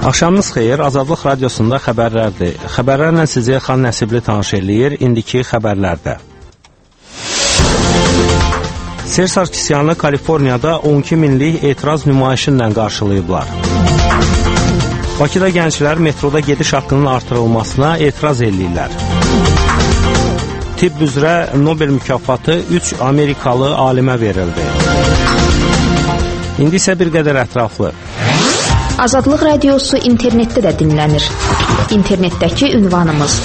Axşamınız xeyir, Azadlıq Radiosunda xəbərlərdir. Xəbərlərlə sizi Xan Nəsibli tanış eləyir, indiki xəbərlərdə. Ser Sarkisyanı Kaliforniyada 12 minlik etiraz nümayişinlə qarşılayıblar. Bakıda gənclər metroda gediş haqqının artırılmasına etiraz eləyirlər. Tibb üzrə Nobel mükafatı 3 Amerikalı alimə verildi. İndi isə bir qədər ətraflı. Azadlıq Radiosu internetdə də dinlənir. İnternetdəki ünvanımız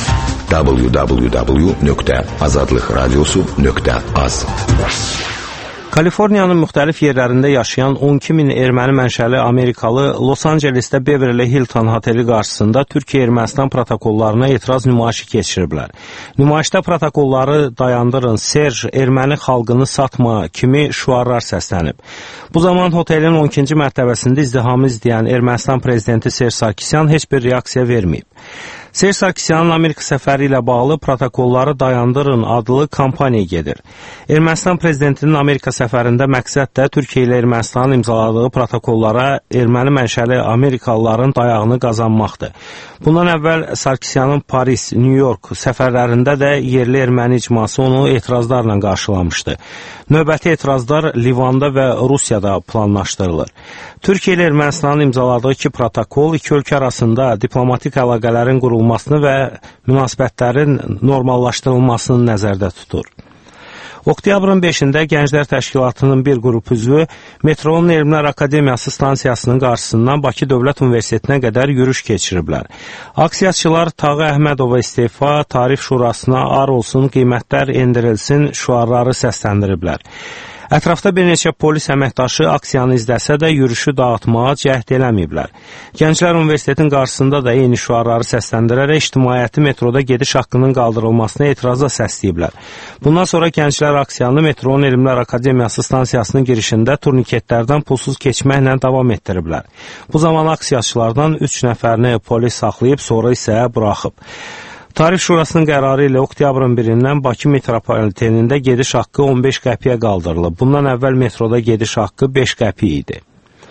www.azadlıqradiosu.az. Kaliforniyanın müxtəlif yerlərində yaşayan 12 min erməni mənşəli Amerikalı Los Angelesdə Beverly Hilton oteli qarşısında Türkiyə-Ermənistan protokollarına etiraz nümayişi keçiriblər. Nümayişdə protokolları dayandırın, Serj, erməni xalqını satma kimi şüarlar səslənib. Bu zaman otelin 12-ci mərtəbəsində izdihamı izləyən Ermənistan prezidenti Serj Sarkisyan heç bir reaksiya verməyib. Serj Sarkisyanın Amerika səfəri ilə bağlı protokolları dayandırın adlı kampaniya gedir. Ermənistan prezidentinin Amerika səfərində məqsəd də Türkiyə ilə Ermənistanın imzaladığı protokollara erməni mənşəli Amerikalıların dayağını qazanmaqdır. Bundan əvvəl Sarkisyanın Paris, New York səfərlərində də yerli erməni icması onu etirazlarla qarşılamışdı. Növbəti etirazlar Livanda və Rusiyada planlaşdırılır. Türkiyə ilə Ermənistanın imzaladığı iki protokol iki ölkə arasında diplomatik əlaqələrin qurulmasını və münasibətlərin normallaşdırılmasını nəzərdə tutur. Oktyabrın 5-də Gənclər Təşkilatının bir qrup üzvü metronun Elmlər Akademiyası stansiyasının qarşısından Bakı Dövlət Universitetinə qədər yürüş keçiriblər. Aksiyaçılar Tağı Əhmədova istefa, Tarif Şurasına ar olsun, qiymətlər endirilsin şüarları səsləndiriblər. Ətrafda bir neçə polis əməkdaşı aksiyanı izləsə də yürüşü dağıtmağa cəhd eləməyiblər. Gənclər Universitetin qarşısında da eyni şüarları səsləndirərək ictimaiyyəti metroda gediş haqqının qaldırılmasına etirazla səsləyiblər. Bundan sonra gənclər aksiyanı metronun Elmlər Akademiyası stansiyasının girişində turniketlərdən pulsuz keçməklə davam etdiriblər. Bu zaman aksiyaçılardan 3 nəfərini polis saxlayıb, sonra isə buraxıb. Tarif Şurasının qərarı ilə oktyabrın 1-dən Bakı metropolitenində gediş haqqı 15 qəpiyə qaldırılıb. Bundan əvvəl metroda gediş haqqı 5 qəpiy idi.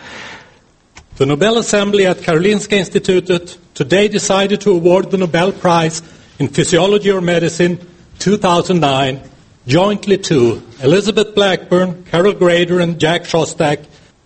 The Nobel Assembly at Karolinska Institutet today decided to award the Nobel Prize in Physiology or Medicine 2009 jointly to Elizabeth Blackburn, Carol Grader and Jack Szostak.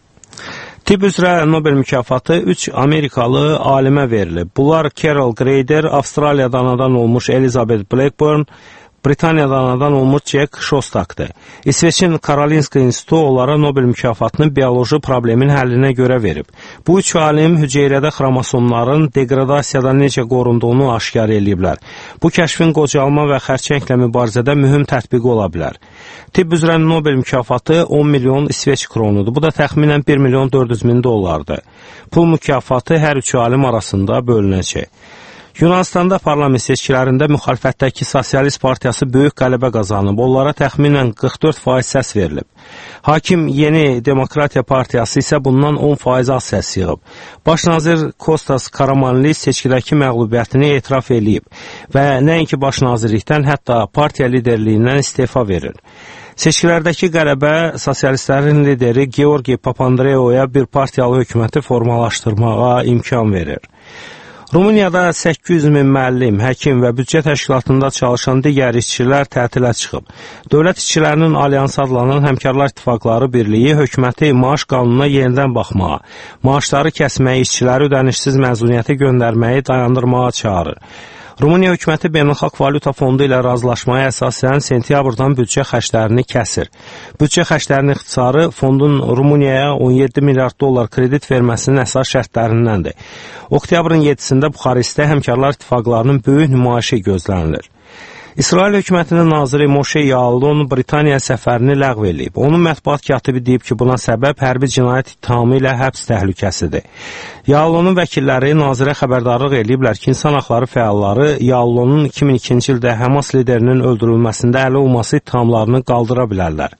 Tibb üzrə Nobel mükafatı 3 Amerikalı alimə verilib. Bunlar Carol Grader, Avstraliyada anadan olmuş Elizabeth Blackburn, Britaniyada anadan olmuş Jack Szostak'dır. İsveçin Karolinska İnstitutu onlara Nobel mükafatını bioloji problemin həllinə görə verib. Bu üç alim hüceyrədə xromosomların degradasiyadan necə qorunduğunu aşkar eləyiblər. Bu kəşfin qocalma və xərçənglə mübarizədə mühüm tətbiqi ola bilər. Tibb üzrə Nobel mükafatı 10 milyon İsveç kronudur. Bu da təxminən 1 milyon 400 min dollardır. Pul mükafatı hər üç alim arasında bölünəcək. Yunanistanda parlament seçkilərində müxalifətdəki Sosialist Partiyası böyük qələbə qazanıb. Onlara təxminən 44% səs verilib. Hakim Yeni Demokratiya Partiyası isə bundan 10% az səs yığıb. Baş nazir Kostas Karamanlis seçkidəki məğlubiyyətini etiraf eləyib və nəinki baş nazirlikdən, hətta partiya liderliyindən istefa verir. Seçkilərdəki qələbə sosialistlərin lideri Georgi Papandreou'ya bir partiyalı hökuməti formalaşdırmağa imkan verir. Rumuniyada 800 min müəllim, həkim və büdcə təşkilatında çalışan digər işçilər tətilə çıxıb. Dövlət işçilərinin Alyansı adlanan Həmkarlar İttifaqları Birliyi hökuməti maaş qanununa yenidən baxmağa, maaşları kəsməyi, işçiləri ödənişsiz məzuniyyətə göndərməyi dayandırmağa çağırır. Rumuniya hökuməti Beynəlxalq Valyuta Fondu ilə razılaşmaya əsasən sentyabrdan büdcə xərclərini kəsir. Büdcə xərclərinin ixtisarı fondun Rumuniyaya 17 milyard dollar kredit verməsinin əsas şərtlərindəndir. Oktyabrın 7-də Buxarestdə Həmkarlar İttifaqlarının böyük nümayişi gözlənilir. İsrail hökumətinin naziri Moşe Yaalon Britaniya səfərini ləğv eləyib. Onun mətbuat katibi deyib ki, buna səbəb hərbi cinayət ittihamı ilə həbs təhlükəsidir. Yaalonun vəkilləri nazirə xəbərdarlıq eləyiblər ki, insan haqları fəalları Yaalonun 2002-ci ildə Həmas liderinin öldürülməsində əli olması ittihamlarını qaldıra bilərlər.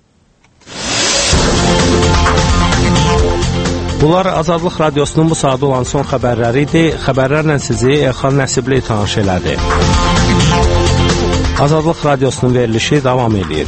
Bunlar Azadlıq Radiosunun bu saat olan son xəbərləri idi. Xəbərlərlə sizi Elxan Nəsibli tanış elədi. Azadlıq Radiosunun verilişi davam edir.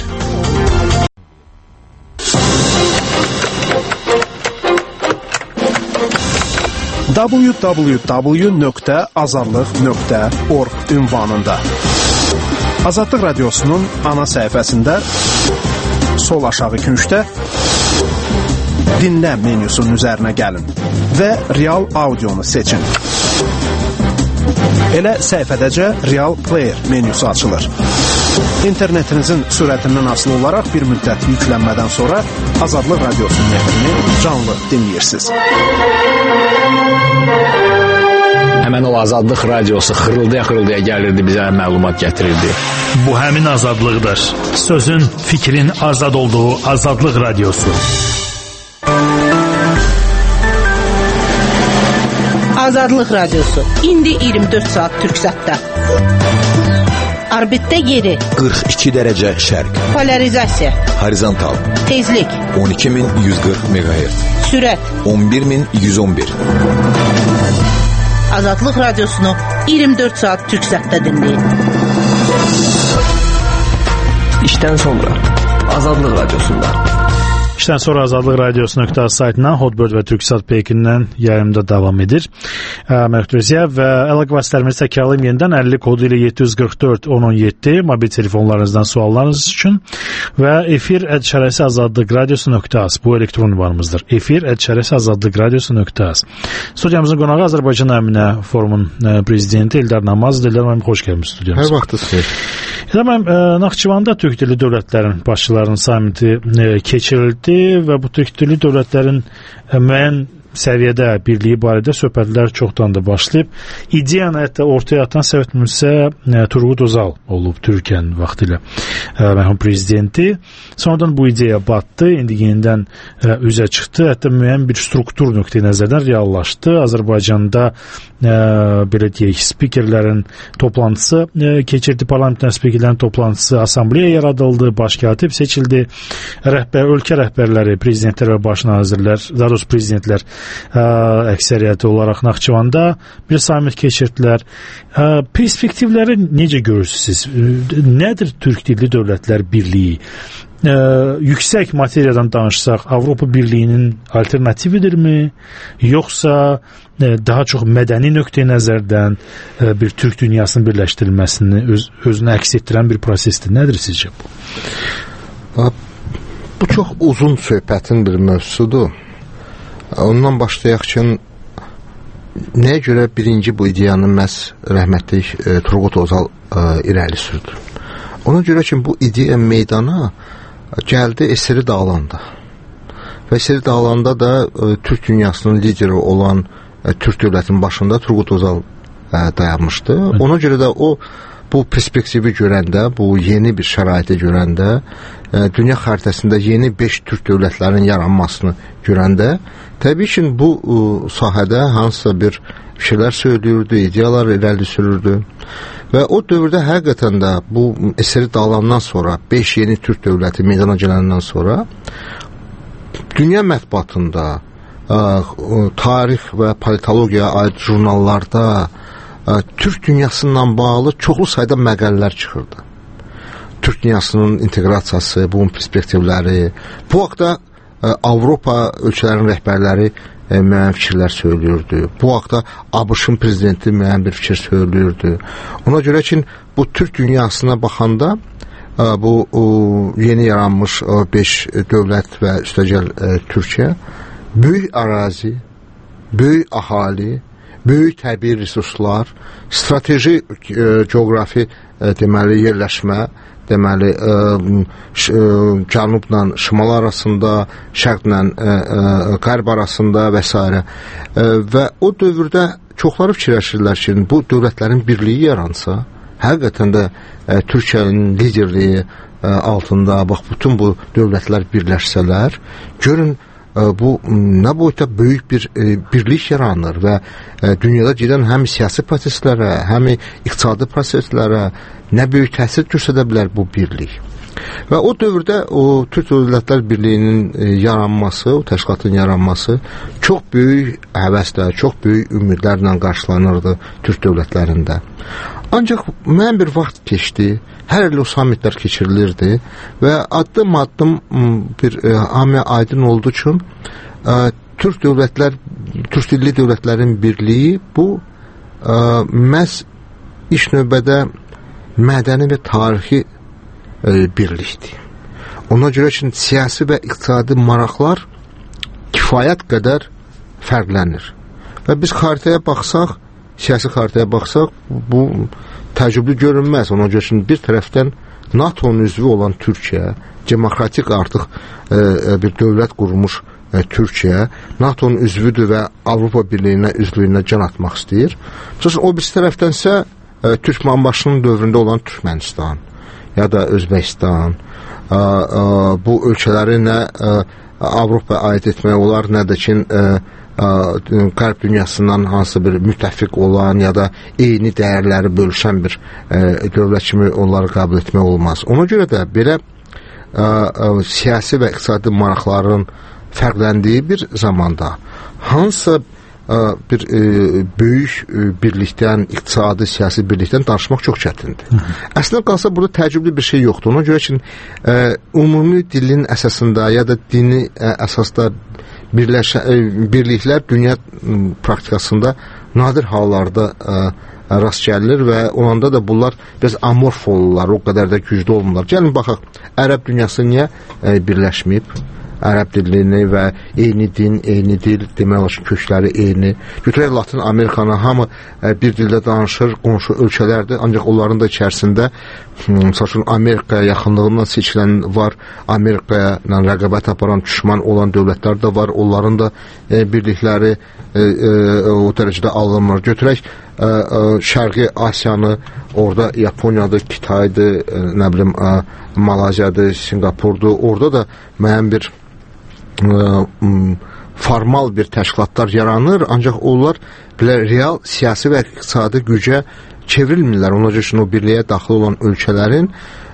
www.azadlıq.org ünvanında. Azadlıq Radiosu'nun ana səhifəsində sol aşağı küncdə dinlə menyusunun üzərinə gəlin və Real Audionu seçin. Elə səhifədəcə Real Player menyusu açılır. İnternetinizin sürətindən asılı olaraq bir müddət yüklənmədən sonra Azadlıq Radiosu'nun nefrini canlı dinləyirsiniz. Həmən o Azadlıq Radiosu xırıldaya gəlirdi, bizə məlumat gətirirdi. Bu həmin azadlıqdır. Sözün, fikrin azad olduğu Azadlıq Radiosu. Azadlıq Radiosu. İndi 24 saat Türksatda. Orbitdə yeri 42 dərəcə şərq. Polarizasiya. Horizontal. Tezlik 12140 MHz. Sürət 11111. Azadlıq Radiosunu 24 saat Türksatda dinləyin. İşdən sonra Azadlıq Radiosunda. İşdən sonra Azadlıq Radiosu.az saytından Hotbird və Türksat Pekindən yayımda davam edir. Məktəziyə və əlaqə vasitələrimizi təkrarlayım yenidən 50 kodu ilə 744-1017 mobil telefonlarınızdan suallarınız üçün və efir@azadlıqradiosu.az bu elektron ünvanımızdır. efir@azadlıqradiosu.az. Studiyamızın qonağı Azərbaycan Əminə Forumun prezidenti Eldar Namazov. Eldar müəllim, xoş gəlmisiniz studiyamıza. Hər vaxtınız xeyir. Eldar müəllim, Naxçıvanda türk dilli dövlətlərin başçılarının samiti keçirildi və bu türk dilli dövlətlərin müəyyən səviyyədə birliyi barədə söhbətlər çoxdan da başlayıb. İdeyanı hətta ortaya atan Səvət Müsə Turgut Özal olub Türkiyənin vaxtilə mərhum prezidenti. Sonradan bu ideya batdı, indi yenidən üzə çıxdı. Hətta müəyyən bir struktur nöqteyi nəzərdən reallaşdı. Azərbaycanda belə deyək, spikerlərin toplantısı keçirdi, parlamentlərin spikerlərin toplantısı, assambleya yaradıldı, baş katib seçildi. Ölkə rəhbərləri, prezidentlər və baş nazirlər, daha doğrusu prezidentlər əksəriyyəti olaraq Naxçıvanda bir samit keçirdilər. Perspektivləri necə görürsünüz? Nədir Türk dilli dövlətlər birliyi? Yüksək materiyadan danışsaq, Avropa Birliyinin alternatividirmi? Yoxsa daha çox mədəni nöqteyi nəzərdən bir Türk dünyasının birləşdirilməsini özünə əks etdirən bir prosesdir? Nədir sizcə bu? Bu çox uzun söhbətin bir mövzusudur. Ondan başlayaq ki, nəyə görə birinci bu ideyanı məhz rəhmətli Turgut Özal irəli sürdü? Ona görə ki, bu ideya meydana gəldi Eseri dağılanda. Və Eseri dağılanda da Türk dünyasının lideri olan Türk dövlətinin başında Turgut Özal dayanmışdı. Ona görə də o bu perspektivi görəndə, bu yeni bir şəraiti görəndə, dünya xəritəsində yeni 5 Türk dövlətlərinin yaranmasını görəndə, təbii ki, bu sahədə hansısa bir şeylər söylüyürdü, ideyalar irəli sürürdü. Və o dövrdə həqiqətən də bu eseri dağılandan sonra, 5 yeni Türk dövləti meydana gələndən sonra, dünya mətbuatında, tarix və politologiyaya aid jurnallarda Türk dünyasından bağlı çoxlu sayda məqalələr çıxırdı. Türk dünyasının inteqrasiyası, bunun perspektivləri, bu haqda Avropa ölkələrinin rəhbərləri müəyyən fikirlər söylüyürdü. Bu haqda ABŞ-ın prezidenti müəyyən bir fikir söylüyürdü. Ona görə ki, bu Türk dünyasına baxanda bu yeni yaranmış 5 dövlət və üstəgəl Türkiyə böyük ərazi, böyük əhali, böyük təbii resurslar, strateji coğrafi deməli yerləşmə, deməli cənubla şimal arasında, şərqlə qərb arasında və s. Və o dövrdə çoxları fikirləşirlər ki, bu dövlətlərin birliyi yaransa, həqiqətən də Türkiyənin liderliyi altında, bax, bütün bu dövlətlər birləşsələr, görün, bu nə boyutda böyük bir birlik yaranır və dünyada gedən həm siyasi proseslərə, həm iqtisadi proseslərə nə böyük təsir göstərə bilər bu birlik. Və o dövrdə o Türk Dövlətlər Birliyinin yaranması, o təşkilatın yaranması çox böyük həvəslə, çox böyük ümidlərlə qarşılanırdı Türk dövlətlərində. Ancaq müəyyən bir vaxt keçdi, hər il o samitlər keçirilirdi və addım-addım bir hamıya aydın oldu ki, Türk dövlətlər türk dilli dövlətlərin birliyi bu məhz iş növbədə mədəni və tarixi birlikdir. Ona görə ki, siyasi və iqtisadi maraqlar kifayət qədər fərqlənir. Və biz xaritəyə baxsaq, siyasi xaritəyə baxsaq, bu təcrübli görünməz. Ona görə ki, bir tərəfdən NATO-nun üzvü olan Türkiyə, demokratik artıq bir dövlət qurmuş Türkiyə, NATO-nun üzvüdür və Avropa Birliyinə üzvlüyünə can atmaq istəyir. O bir tərəfdənsə Türkmenbaşının dövründə olan Türkmenistan ya da Özbəkistan, bu ölkələri nə Avropaya aid etmək olar, nə də ki qərb dünyasından hansı bir müttəfiq olan ya da eyni dəyərləri bölüşən bir dövlət kimi onları qəbul etmək olmaz. Ona görə də belə siyasi və iqtisadi maraqların fərqləndiyi bir zamanda hansısa bir böyük birlikdən, iqtisadi, siyasi birlikdən danışmaq çox çətindir. Əslində qalsa burada təcrübli bir şey yoxdur. Ona görə ki, ümumi dilin əsasında ya da dini əsasda birliklər dünya praktikasında nadir hallarda rast gəlilir və onanda da bunlar biraz amorf olurlar, o qədər də güclü olmurlar. Gəlin baxaq, ərəb dünyası niyə birləşməyib? Ərəb dilini və eyni din, eyni dil, demək olar ki, kökləri eyni. Götürək Latin Amerikanı, hamı bir dildə danışır, qonşu ölkələrdir, ancaq onların da içərisində məsəl üçün Amerikaya yaxınlığından seçilən var, Amerikaya rəqabət aparan, düşman olan dövlətlər də var, onların da birlikləri o dərəcədə alınmır. Götürək Şərqi Asiyanı, orada Yaponiyadır, Kitaydır, nə bilim, Malaziyadır, Singapurdur, orada da müəyyən bir formal bir təşkilatlar yaranır, ancaq onlar belə real siyasi və iqtisadi gücə çevrilmirlər. Ona görə o birliyə daxil olan ölkələrin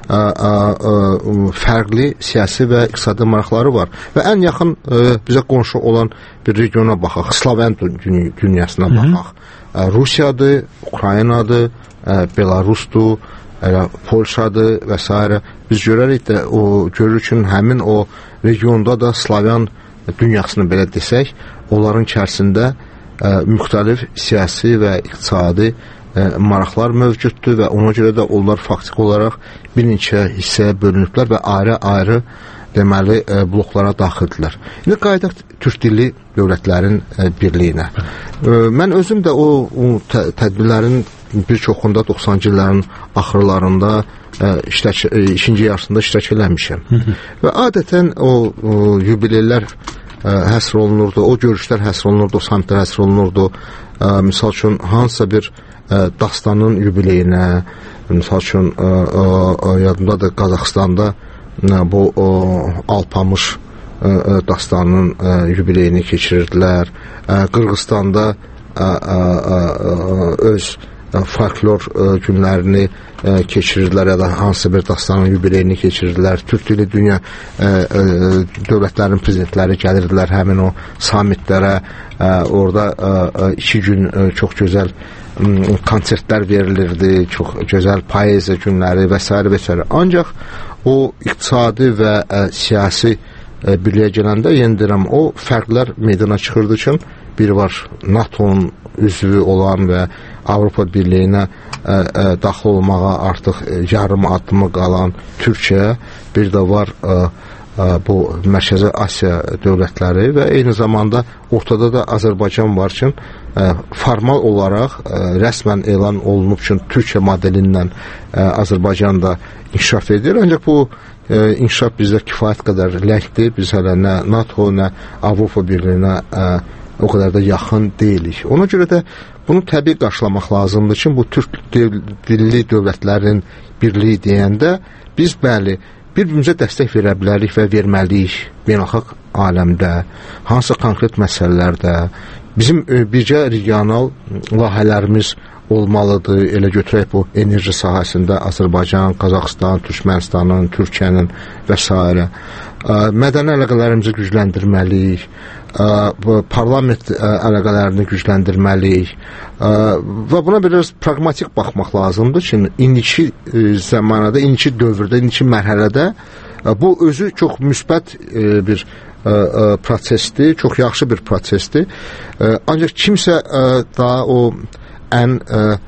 fərqli siyasi və iqtisadi maraqları var. Və ən yaxın bizə qonşu olan bir regiona baxaq, Slaven dünyasına baxaq. Rusiyadır, Ukraynadır, Belarusdur, Polşadır və s. Biz görərik də, görürük ki, həmin o regionda da Slaviyan dünyasını belə desək, onların içərisində müxtəlif siyasi və iqtisadi maraqlar mövcuddur və ona görə də onlar faktiki olaraq bir neçə hissəyə bölünüblər və ayrı-ayrı deməli bloklara daxildirlər. İndi qayıdaq türk dilli dövlətlərin birliyinə. Mən özüm də o tədbirlərin bir çoxunda 90-cı illərin axırlarında ikinci yarısında iştirak eləmişəm. Və adətən o yubileylər həsr olunurdu, o görüşlər həsr olunurdu, o samitlər həsr olunurdu. Misal üçün, hansısa bir dastanın yubileyinə, misal üçün, yadımdadır Qazaxstanda bu Alpamış dastanının yubileyini keçirirdilər. Qırğızstanda öz folklor günlərini keçirirdilər ya da hansı bir dastanın yubileyini keçirirdilər. Türk dili dünya dövlətlərin prezidentləri gəlirdilər həmin o samitlərə. Orada 2 gün çox gözəl konsertlər verilirdi, çox gözəl poeziya günləri və s. və s. Ancaq o iqtisadi və siyasi birliyə gələndə, yenə deyirəm, o fərqlər meydana çıxırdı ki, biri var NATO-nun üzvü olan və Avropa Birliyinə daxil olmağa artıq yarım addımı qalan Türkiyə, bir də var bu Mərkəzi Asiya dövlətləri və eyni zamanda ortada da Azərbaycan var ki, formal olaraq rəsmən elan olunub ki, Türkiyə modelindən Azərbaycan da inkişaf edir. Ancaq bu inkişaf bizdə kifayət qədər ləngdir. Biz hələ nə NATO, nə Avropa Birliyinə o qədər də yaxın deyilik. Ona görə də bunu təbii qarşılamaq lazımdır ki, bu türk dilli dövlətlərin birliyi deyəndə biz bəli, bir-birimizə dəstək verə bilərik və verməliyik beynəlxalq aləmdə, hansı konkret məsələlərdə. Bizim bircə regional layihələrimiz olmalıdır. Elə götürək bu enerji sahəsində Azərbaycan, Qazaxıstan, Türkmenistanın, Türkiyənin və s. Mədəni əlaqələrimizi gücləndirməliyik, parlament əlaqələrini gücləndirməliyik və buna biraz pragmatik baxmaq lazımdır ki, indiki zamanada, indiki dövrdə, indiki mərhələdə bu özü çox müsbət bir prosesdir, çox yaxşı bir prosesdir. Ancaq kimsə daha o ən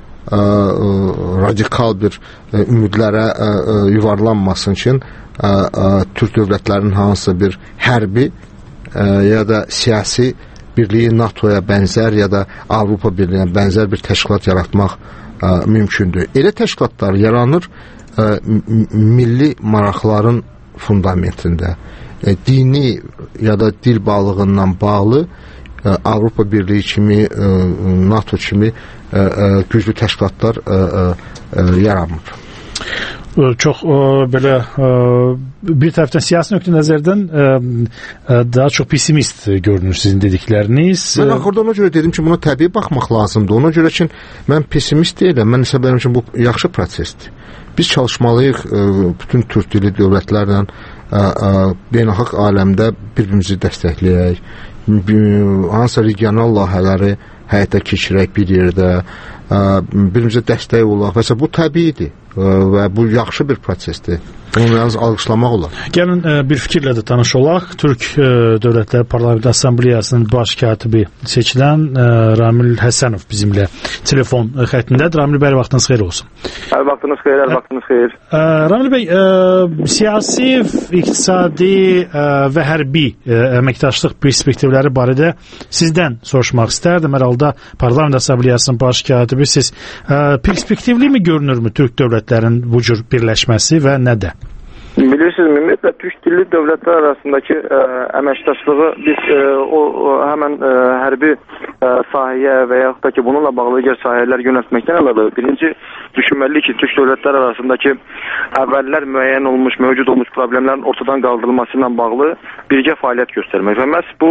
radikal bir ümidlərə yuvarlanmasın üçün Türk dövlətlərinin hansısa bir hərbi ya da siyasi birliyi NATO'ya bənzər ya da Avropa Birliyinə bənzər bir təşkilat yaratmaq mümkündür. Elə təşkilatlar yaranır milli maraqların fundamentində. Dini ya da dil bağlılığından bağlı Avropa Birliyi kimi, NATO kimi güclü təşkilatlar yaranmır. Çox belə bir tərəfdən siyasi nöqtə nəzərdən daha çox pessimist görünür sizin dedikləriniz. Mən axırda ona görə dedim ki, buna təbii baxmaq lazımdır. Ona görə ki, mən pessimist deyiləm. Mən hesab edirəm ki, bu yaxşı prosesdir. Biz çalışmalıyıq bütün türk dilli dövlətlərlə beynəlxalq aləmdə bir-birimizi dəstəkləyək. Hansısa regional layihələri həyata keçirək bir yerdə, birimizə dəstək olaq və bu təbiidir və bu yaxşı bir prosesdir. Bunu yalnız alqışlamaq olar. Gəlin bir fikirlə də tanış olaq. Türk Dövlətləri Parlamenti Assambleyasının baş katibi seçilən Ramil Həsənov bizimlə telefon xəttindədir. Ramil bəy, vaxtınız xeyir olsun. Vaxtınız xeyir, vaxtınız xeyir. Ramil bəy, siyasi, iqtisadi və hərbi əməkdaşlıq perspektivləri barədə sizdən soruşmaq istərdim. Hər halda Parlament Assambleyasının baş katibi siz. Perspektivli mi görünürmü Türk dövlətlərin bu cür birləşməsi və nədə? Bilirsiniz, ümumiyyətlə Türk dilli dövlətlər arasındakı əməkdaşlığı biz həmən hərbi sahəyə və yaxud da ki, bununla bağlı digər sahələr yönəltməkdən əlavə birinci düşünməliyik ki, Türk dövlətlər arasındakı əvvəllər müəyyən olmuş, mövcud olmuş problemlərin ortadan qaldırılması ilə bağlı birgə fəaliyyət göstərmək və məhz bu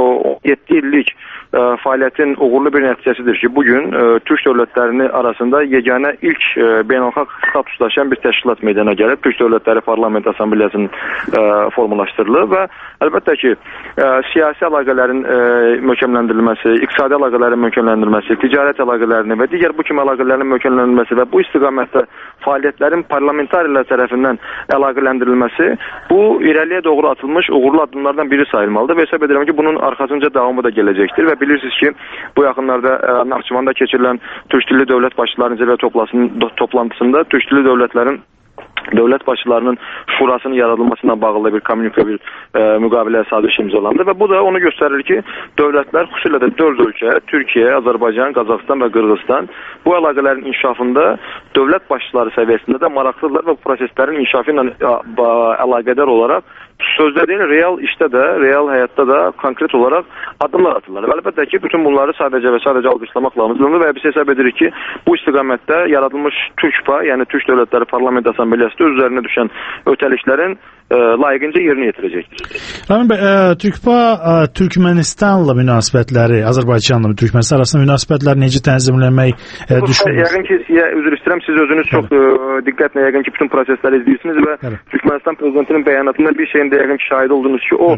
7 illik fəaliyyətin uğurlu bir nəticəsidir ki, bugün Türk dövlətlərini arasında yeganə ilk beynəlxalq status daşıyan bir təşkilat meydana gəlib. Türk Dövlətləri Parlament Assambleyasının formalaşdırılıb və əlbəttə ki, siyasi əlaqələrin möhkəmləndirilməsi, iqtisadi əlaqələrin möhkəmləndirilməsi, ticarət əlaqələrini və digər bu kimi əlaqələrin möhkəmləndirilməsi və bu istiqamətdə fəaliyyətlərin parlamentarilər tərəfindən əlaqələndirilməsi bu irəliyə doğru atılmış uğurlu addımlardan biri sayılmalıdır və hesab edirəm ki, bunun arxasınca davamı da gələcəkdir və bilirsiniz ki, bu yaxınlarda Naxçıvanda keçirilən Türk dilli dövlət başçılarının zirvə toplantısında Türk dilli dövlətlərin dövlət başçılarının şurasının yaradılmasına bağlı bir kommunikə, bir müqavilə sazişi imzalandı və bu da onu göstərir ki, dövlətlər, xüsusilə də 4 ölkə, Türkiyə, Azərbaycan, Qazaxıstan və Qırğızstan bu əlaqələrin inkişafında dövlət başçıları səviyyəsində də maraqlıdırlar və bu proseslərin inkişafı ilə əlaqədar olaraq sözdə deyil, real işdə də, real həyatda da konkret olaraq addımlar atırlar. Və əlbəttə ki, bütün bunları sadəcə və sadəcə alqışlamaq lazımdır və biz hesab edirik ki, bu istiqamətdə yaradılmış TÜRKPA, yəni Türk Dövlətləri Parlament Assambleyası üzərinə düşən ötəliklərin layiqincə yerinə yetirəcəkdir. Ramil bəy, TÜRKPA Türkmenistanla münasibətləri, Azərbaycanla Türkmenistan arasında münasibətləri necə tənzimləmək düşünülür? Yəqin ki, üzr istəyirəm, siz özünüz çox diqqətlə yəqin ki, bütün prosesləri izləyirsiniz və Türkmenistan prezidentinin bəyanatında bir şeyin də yəqin ki, şahid oldunuz ki, o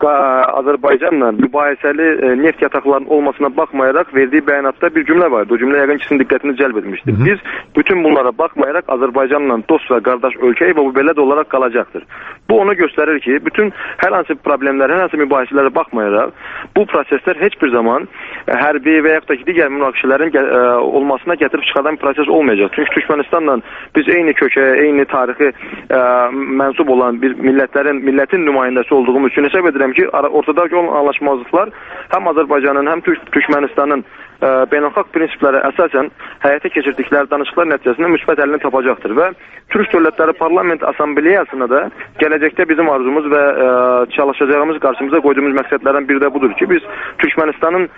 Azərbaycanla mübahisəli neft yataqlarının olmasına baxmayaraq verdiyi bəyanatda bir cümlə vardı. O cümlə yəqin ki, sizin diqqətinizi cəlb etmişdir. Biz bütün bunlara baxmayaraq Azərbaycanla dost və qardaş ölkəyik və bu belə də olaraq qalacaqdır. Bu onu göstərir ki, bütün hər hansı problemlər, hər hansı mübahisələrə baxmayaraq bu proseslər heç bir zaman hərbi və yaxud da ki, digər münaqişələrin olmasına gətirib çıxardan bir proses olmayacaq. Çünki Türkmenistanla biz eyni kökə, eyni tarixi mənsub olan bir millətin nümayəndəsi olduğumuz üçün hesab edirəm ki, ortadakı olan anlaşmazlıqlar həm Azərbaycanın, həm Türkmenistanın beynəlxalq prinsiplərə əsasən həyata keçirdikləri danışıqlar nəticəsində müsbət əlini tapacaqdır və Türk Dövlətləri Parlament Assambleyasına da gələcəkdə bizim arzumuz və çalışacağımız, qarşımıza qoyduğumuz məqsədlərdən biri də budur ki, biz Türkmenistanın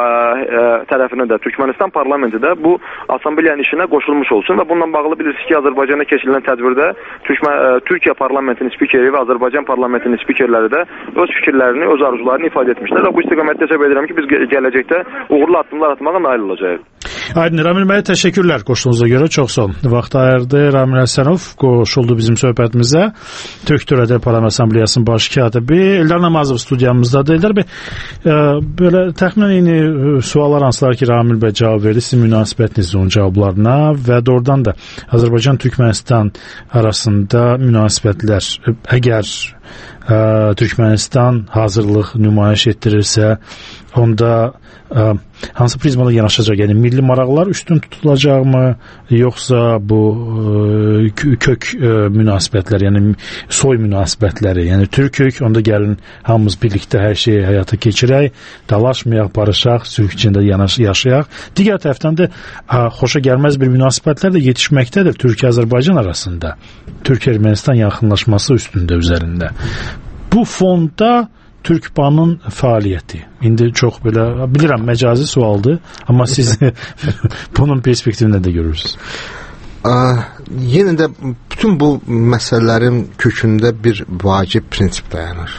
tərəfinə də, Türkmenistan parlamenti də bu assambleyanın işinə qoşulmuş olsun və bununla bağlı bilirsiniz ki, Azərbaycanda keçirilən tədbirdə Türkiyə parlamentinin spikeri və Azərbaycan parlamentinin spikerləri də öz fikirlərini, öz arzularını ifadə etmişlər və bu istiqamətdə hesab edirəm ki, biz gələcəkdə uğurlu addımlar atmağa nail olacaq. Aydın, Ramil bəy, təşəkkürlər qoşduğunuza görə, çox sağ olun. Vaxt ayırdı Ramil Həsənov, qoşuldu bizim söhbətimizə. Türk Türk Dövlətlər Parlament Assambleyasının baş katibi Eldar Namazov studiyamızdadır. Eldar bəy, belə təxminən eyni suallar hansılar ki, Ramil bəy cavab verdi, sizin münasibətiniz onun cavablarına və doğrudan da Azərbaycan-Türkmənistan arasında münasibətlər, əgər Türkmənistan hazırlıq nümayiş etdirirsə, onda hansı prizmada yanaşacaq? Yəni milli maraqlar üstün tutulacaqmı, yoxsa bu kök münasibətlər, yəni soy münasibətləri, yəni türkük, onda gəlin hamımız birlikdə hər şeyi həyata keçirək, dalaşmayaq, barışaq, sülh içində yaşayaq. Digər tərəfdən də xoşa gəlməz bir münasibətlər də yetişməkdədir Türkiyə-Azərbaycan arasında. Türkiyə-Ermənistan yaxınlaşması üstündə üzərində. Bu fonda Türkbanın fəaliyyəti. İndi çox belə, bilirəm, məcazi sualdır, amma siz bunun perspektivində də görürsünüz. Yenə də bütün bu məsələlərin kökündə bir vacib prinsip dayanır.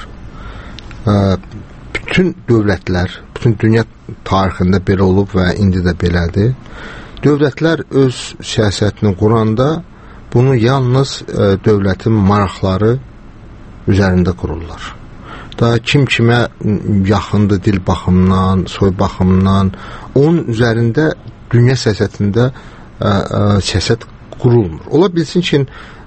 Bütün dövlətlər, bütün dünya tarixində belə olub və indi də belədir. Dövlətlər öz siyasətini quranda bunu yalnız dövlətin maraqları üzərində qururlar. Da kim kimə yaxındır dil baxımından, soy baxımından, onun üzərində dünya siyasətində siyasət qurulmur. Ola bilsin ki,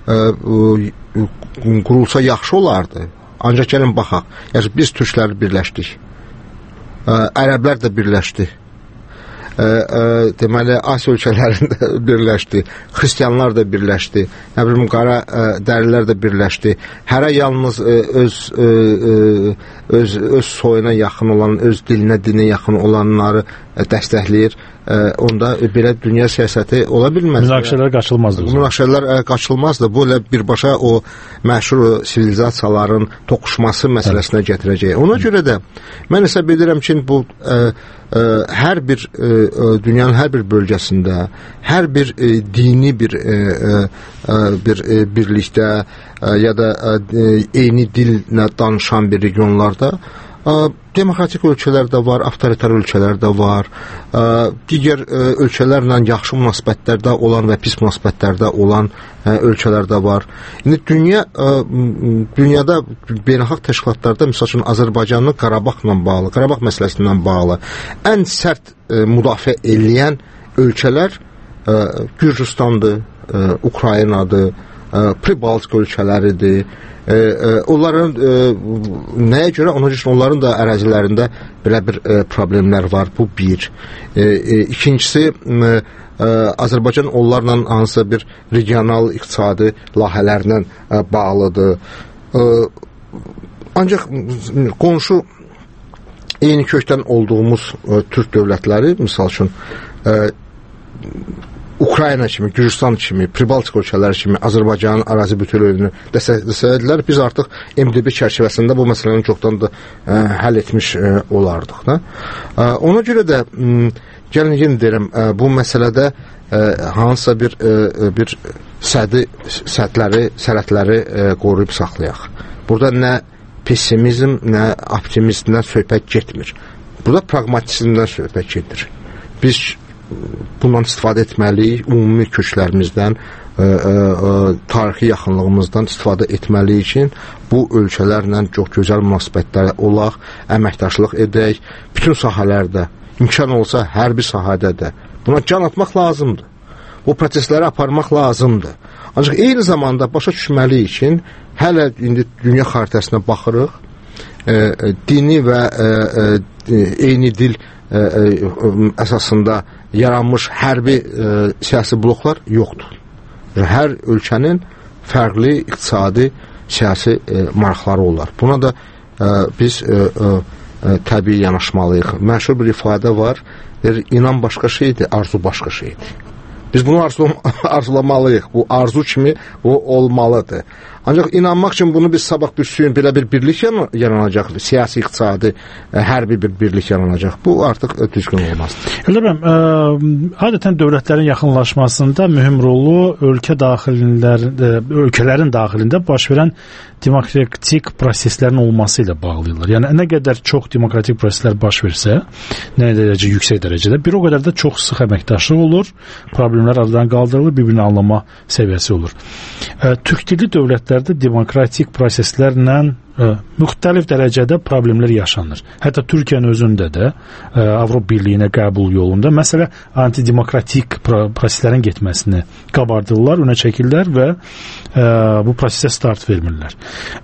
qurulsa yaxşı olardı. Ancaq gəlin baxaq. Yəni, biz türklər birləşdik. Ərəblər də birləşdi. Deməli, Asiya ölkələrində birləşdi. Xristianlar da birləşdi. Nə bilim, qara dərilər də birləşdi. Hərə yalnız öz soyuna yaxın olan, öz dilinə yaxın olanları dəstəkləyir. Onda belə dünya siyasəti ola bilməz. Münaqişələr qaçılmazdır. Münaqişələr qaçılmazdır. Bu ilə birbaşa o məşhur sivilizasiyaların toqquşması məsələsinə gətirəcək. Ona görə də mən hesab edirəm ki, bu hər bir dünyanın hər bir bölgəsində, hər bir dini bir birlikdə ya da eyni dillə danışan bir regionlarda demokratik ölkələr də var, avtoritar ölkələr də var, digər ölkələrlə yaxşı münasibətlərdə olan və pis münasibətlərdə olan ölkələr də var. İndi dünyada beynəlxalq təşkilatlarda, misal üçün Azərbaycanın Qarabağla bağlı, Qarabağ məsələsindən bağlı ən sərt müdafiə eləyən ölkələr Gürcüstandır, Ukraynadır, Pribaltik ölkələridir. Onların nəyə görə? Ona görə onların da ərazilərində belə bir problemlər var. Bu bir. İkincisi, Azərbaycan onlarla hansısa bir regional iqtisadi layihələrlə bağlıdır. Ancaq qonşu eyni kökdən olduğumuz türk dövlətləri, misal üçün Ukrayna kimi, Gürcistan kimi, Pribaltik ölkələri kimi Azərbaycanın ərazi bütövlüyünü dəstəklədilər. Biz artıq MDB çərçivəsində bu məsələni çoxdan da həll etmiş olardıq. Ona görə də gəlin yenə deyirəm, bu məsələdə hansısa bir sərhədləri qoruyub saxlayaq. Burada nə pessimizm, nə optimizmdən söhbət getmir. Burada pragmatizmdən söhbət gedir. Biz bundan istifadə etməliyik, ümumi köklərimizdən, tarixi yaxınlığımızdan istifadə etməliyik ki, bu ölkələrlə çox gözəl münasibətlər olaq, əməkdaşlıq edək, bütün sahələrdə, imkan olsa hər bir sahədə də. Buna can atmaq lazımdır. O prosesləri aparmaq lazımdır. Ancaq eyni zamanda başa düşməliyik ki, hələ indi dünya xəritəsinə baxırıq, dini və eyni dil əsasında yaranmış hərbi siyasi bloklar yoxdur. Hər ölkənin fərqli iqtisadi siyasi maraqları olar. Buna da biz təbii yanaşmalıyıq. Məşhur bir ifadə var, inan başqa şeydir, arzu başqa şeydir. Biz bunu arzulamalıyıq. Bu arzu kimi o olmalıdır. Ancaq inanmaq üçün bunu biz sabah bir suyun belə bir birlik yaranacaq, siyasi, iqtisadi, hərbi bir birlik yaranacaq. Bu artıq düzgün olmazdır. Elbəm, adətən dövlətlərin yaxınlaşmasında mühüm rolu ölkələrin daxilində baş verən demokratik proseslərin olması ilə bağlayırlar. Yəni, nə qədər çox demokratik proseslər baş versə, nə dərəcə yüksək dərəcədə, bir o qədər də çox sıx əməkdaşlıq olur, problemlər aradan qaldırılır, bir-birini anlama səviyyəsi olur. Türk dilli dövlətlər dövlətlərdə demokratik proseslərlə müxtəlif dərəcədə problemlər yaşanır. Hətta Türkiyənin özündə də Avropa Birliyinə qəbul yolunda məsələ antidemokratik proseslərin getməsini qabardırlar, önə çəkirlər və bu prosesə start vermirlər.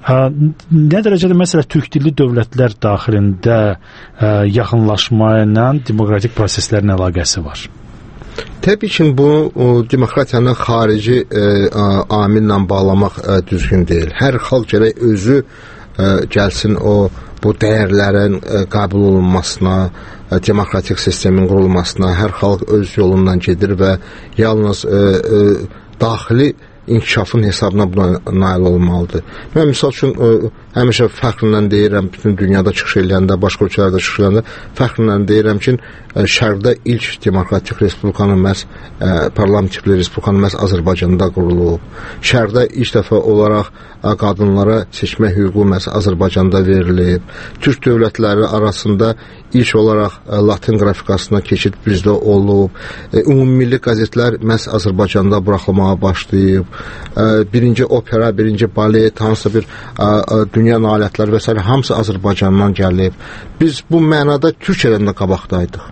Nə dərəcədə məsələ türk dilli dövlətlər daxilində yaxınlaşma ilə demokratik proseslərin əlaqəsi var? Təbii ki, bu demokratiyanın xarici amillə bağlamaq düzgün deyil. Hər xalq gərək özü gəlsin bu dəyərlərin qəbul olunmasına, demokratik sistemin qurulmasına, hər xalq öz yolundan gedir və yalnız daxili inkişafın hesabına buna nail olmalıdır. Mən misal üçün həmişə fəxrlə deyirəm, bütün dünyada çıxış edəndə, başqa ölkələrdə çıxış edəndə fəxrlə deyirəm ki, şərqdə ilk demokratik respublikanın məhz parlament tipli respublikanın məhz Azərbaycanda qurulub. Şərqdə ilk dəfə olaraq qadınlara seçmə hüququ məhz Azərbaycanda verilib. Türk dövlətləri arasında ilk olaraq Latin qrafikasına keçid bizdə olub. Ümummilli qəzetlər məhz Azərbaycanda buraxılmağa başlayıb. Birinci opera, birinci balet, hansısa bir dünya nailiyyətləri və s. hamısı Azərbaycandan gəlib. Biz bu mənada Türkiyədən də qabaqdaydıq.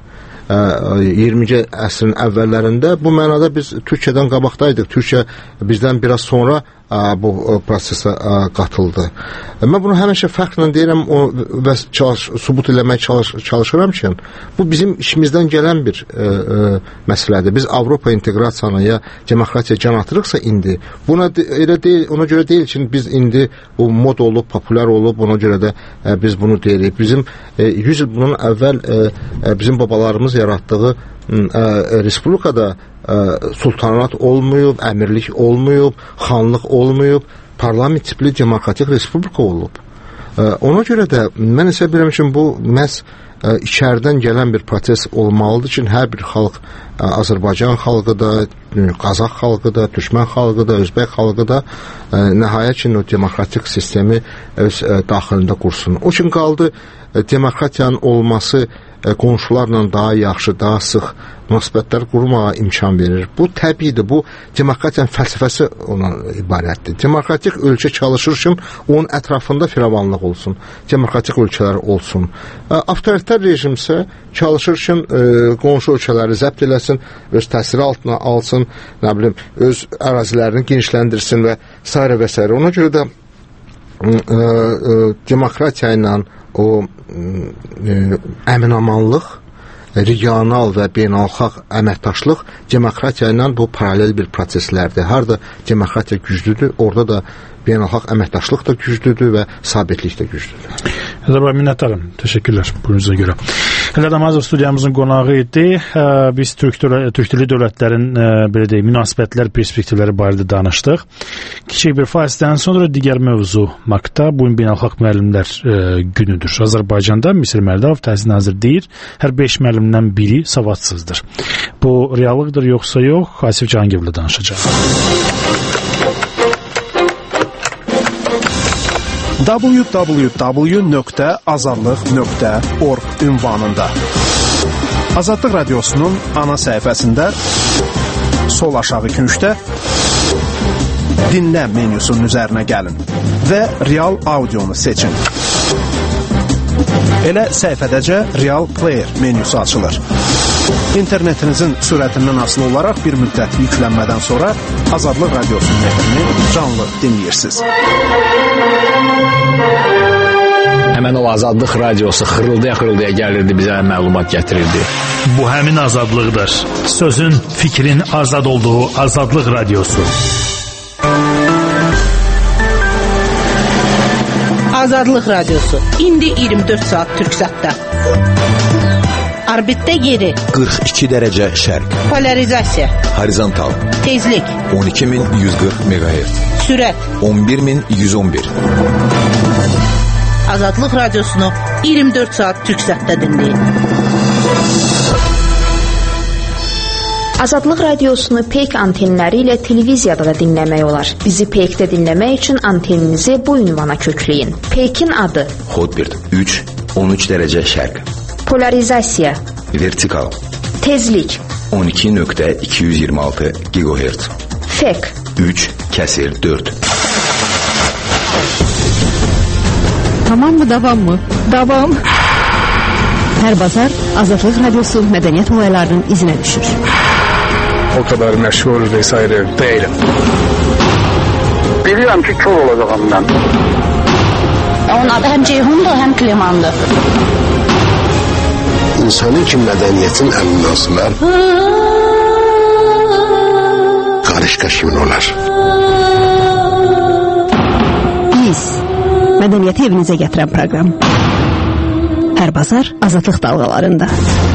20-ci əsrin əvvəllərində bu mənada biz Türkiyədən qabaqdaydıq. Türkiyə bizdən biraz sonra bu prosesə qatıldı. Mən bunu həmişə fəxrlə deyirəm və sübut eləmək çalışıram ki, bu bizim işimizdən gələn bir məsələdir. Biz Avropa inteqrasiyanı ya demokratiya can atırıqsa indi, buna elə deyil, ona görə deyil ki, biz indi o mod olub, populyar olub, ona görə də biz bunu deyirik. Bizim 100 il bunun əvvəl bizim babalarımız yaratdığı respublikada sultanat olmayıb, əmirlik olmayıb, xanlıq olmayıb, parlament tipli demokratik respublika olub. Ona görə də mən hesab edirəm ki, bu məhz içərdən gələn bir proses olmalıdır ki, hər bir xalq, Azərbaycan xalqı da, Qazax xalqı da, Türkmən xalqı da, Özbək xalqı da nəhayət ki, o demokratik sistemi öz daxilində qursun. O üçün qaldı demokratiyanın olması qonşularla daha yaxşı, daha sıx münasibətlər qurmağa imkan verir. Bu təbiidir, bu demokratiyanın fəlsəfəsi ona ibarətdir. Demokratik ölkə çalışır ki, onun ətrafında firavanlıq olsun, demokratik ölkələr olsun. Avtoritar rejim isə çalışır ki, qonşu ölkələri zəbt eləsin, öz təsiri altına alsın, nə bilim, öz ərazilərini genişləndirsin və s. Ona görə də demokratiya ilə o əminamanlıq, regional və beynəlxalq əməkdaşlıq demokratiya ilə bu paralel bir proseslərdir. Harada demokratiya güclüdür, orada da beynəlxalq əməkdaşlıq da güclüdür və sabitlik də güclüdür. Əzərbaycan minnətdarım. Təşəkkürlər buyurunuza görə. Əlhəd Namazov studiyamızın qonağı idi. Biz türk dilli dövlətlərin belə deyək, münasibətlər, perspektivləri barədə danışdıq. Kiçik bir faizdən sonra digər mövzu Makta, bu gün Beynəlxalq Müəllimlər günüdür. Azərbaycanda Misir Mərdov təhsil naziri deyir, hər 5 müəllimdən biri savadsızdır. Bu reallıqdır yoxsa yox? Asif Cahangirlə danışacaq. www.azadlıq.org ünvanında Azadlıq Radiosunun ana səhifəsində sol aşağı küncdə dinlə menyusunun üzərinə gəlin və real audionu seçin. Elə səhifədəcə Real Player menyusu açılır. İnternetinizin sürətindən asılı olaraq bir müddət yüklənmədən sonra Azadlıq Radiosunun efrini canlı dinləyirsiniz. Həmən o Azadlıq Radiosu xırıldaya-xırıldaya gəlirdi, bizə məlumat gətirirdi. Bu həmin azadlıqdır. Sözün, fikrin azad olduğu Azadlıq Radiosu. Azadlıq Radiosu. İndi 24 saat Türksatda. Orbitdə yeri 42 dərəcə şərq. Polarizasiya. Horizontal. Tezlik 12140 MHz. Sürət 11111. Azadlıq Radiosunu 24 saat Türksatda dinləyin. Azadlıq Radiosunu PEYK antenləri ilə televiziyada da dinləmək olar. Bizi PEYK-də dinləmək üçün anteninizi bu ünvana kökləyin. PEYK-in adı Hotbird 3, 13 dərəcə şərq. Polarizasiya. Vertikal. Tezlik 12.226 GHz. FEK 3/4. Tamam mı, davam mı? Davam. Hər bazar Azadlıq Radiosu mədəniyyət olaylarının izinə düşür. O kadar meşgul vesaire değilim. Biliyorum ki kör olacağım ben. Onun adı hem Ceyhun'dur hem Kliman'dır. İnsani ki mədəniyyətin əminasılar qarışqa kimin olar? Biz mədəniyyəti evinizə gətirən proqram. Hər bazar Azadlıq dalğalarında.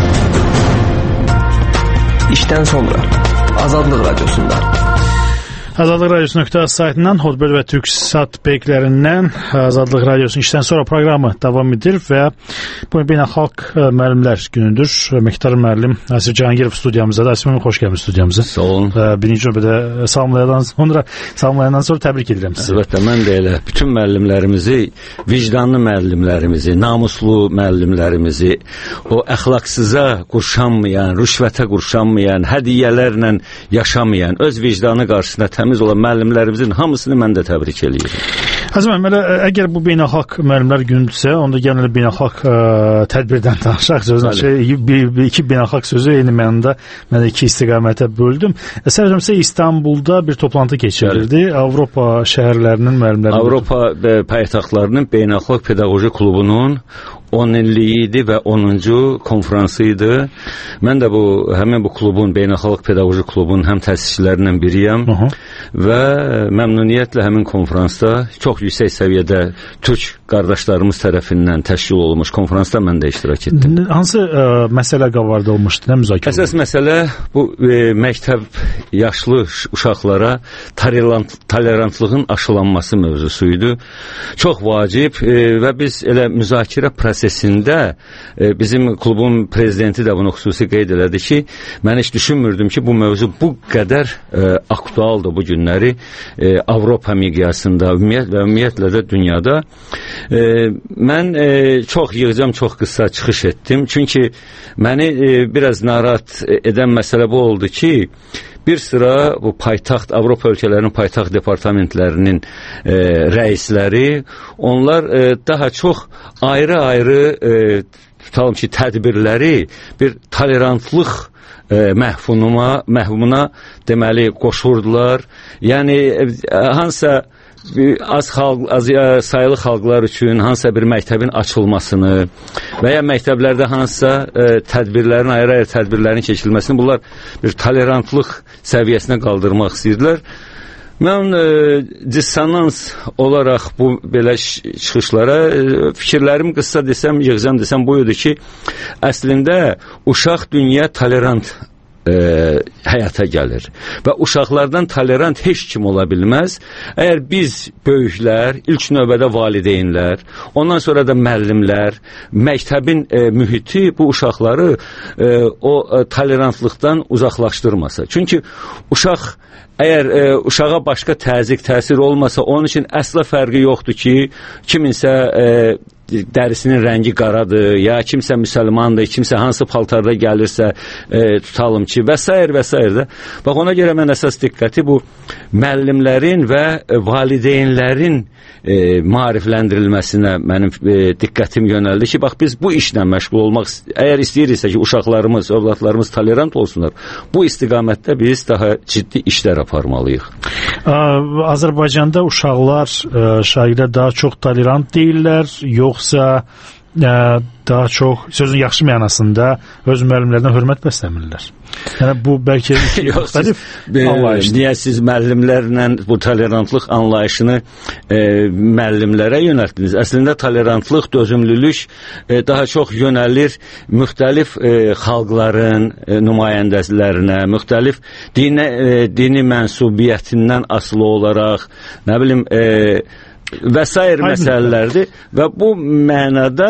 İşdən sonra Azadlıq Radiosunda. Azadlıq Radiosu.az saytından Hotbird və Türksat peyklərindən Azadlıq Radiosunun işdən sonra proqramı davam edir və bu beynəlxalq müəllimlər günüdür. Məktar müəllim Asif Cahangirov studiyamızdadır. Asif müəllim, xoş gəlmiş studiyamıza. Sağ olun. Birinci növbədə salamlayandan sonra təbrik edirəm sizi. Əlbəttə, mən də elə bütün müəllimlərimizi, vicdanlı müəllimlərimizi, namuslu müəllimlərimizi, o əxlaqsıza qurşanmayan, rüşvətə qurşanmayan, hədiyyələrlə yaşamayan, öz vicdanı qarşısında təmiz olan müəllimlərimizin hamısını mən də təbrik edirəm. Azim müəllim, əgər bu beynəlxalq müəllimlər günüdürsə, onda gəlin beynəlxalq tədbirdən danışaq. İki beynəlxalq sözü eyni mənada mən iki istiqamətə böldüm. Səhvimsə İstanbulda bir toplantı keçirildi. Avropa şəhərlərinin müəllimləri. Avropa paytaxtlarının beynəlxalq pedaqoji klubunun 10 illiyi idi və 10-cu konfransı idi. Mən də həmin bu klubun, beynəlxalq pedaqoji klubun həm təsisçilərindən biriyəm və məmnuniyyətlə həmin konfransda çox yüksək səviyyədə türk qardaşlarımız tərəfindən təşkil olunmuş konfransda mən də iştirak etdim. Hansı məsələ qavardılmışdı, nə müzakirə? Əsas məsələ bu məktəb yaşlı uşaqlara tolerantlığın aşılanması mövzusu idi. Çox vacib və biz elə müzakirə prosesində bizim klubun prezidenti də bunu xüsusi qeyd elədi ki, mən heç düşünmürdüm ki, bu mövzu bu qədər aktualdır bu günləri Avropa miqyasında və ümumiyyətlə də dünyada. Mən çox yığcam, çox qısa çıxış etdim. Çünki məni biraz narahat edən məsələ bu oldu ki, bir sıra bu paytaxt, Avropa ölkələrinin paytaxt departamentlərinin rəisləri, onlar daha çox ayrı-ayrı tutalım ki, tədbirləri bir tolerantlıq məhvumuna deməli qoşurdular. Yəni hansısa az sayılı xalqlar üçün hansısa bir məktəbin açılmasını və ya məktəblərdə hansısa tədbirlərin, ayrı-ayrı tədbirlərin keçirilməsini bunlar bir tolerantlıq səviyyəsinə qaldırmaq istəyirdilər. Mən dissonans olaraq bu belə çıxışlara fikirlərim qısa desəm, yığcam desəm buydu ki, əslində uşaq dünya tolerant həyata gəlir və uşaqlardan tolerant heç kim ola bilməz. Əgər biz böyüklər, ilk növbədə valideynlər, ondan sonra da müəllimlər, məktəbin mühiti bu uşaqları o tolerantlıqdan uzaqlaşdırmasa. Çünki uşaq əgər uşağa başqa təzyiq, təsir olmasa, onun üçün əsla fərqi yoxdur ki, kiminsə dərisinin rəngi qaradır, ya kimsə müsəlmandır, kimsə hansı paltarda gəlirsə, tutalım ki, və s. də. Bax, ona görə mən əsas diqqəti bu müəllimlərin və valideynlərin maarifləndirilməsinə mənim diqqətim yönəldi ki, bax, biz bu işlə məşğul olmaq, əgər istəyiriksə ki, uşaqlarımız, övladlarımız tolerant olsunlar, bu istiqamətdə biz daha ciddi işlər aparmalıyıq. Azərbaycanda uşaqlar, şagirdlər daha çox tolerant deyirlər, yoxsa daha çox sözün yaxşı mənasında öz müəllimlərinə hörmət bəsləmirlər. Yəni bu bəlkə iki müxtəlif anlayışdır. Niyə siz müəllimlərlə bu tolerantlıq anlayışını müəllimlərə yönəltdiniz? Əslində tolerantlıq, dözümlülük daha çox yönəlir müxtəlif xalqların nümayəndələrinə, müxtəlif dini mənsubiyyətindən asılı olaraq, nə bilim, və s. məsələlərdir və bu mənada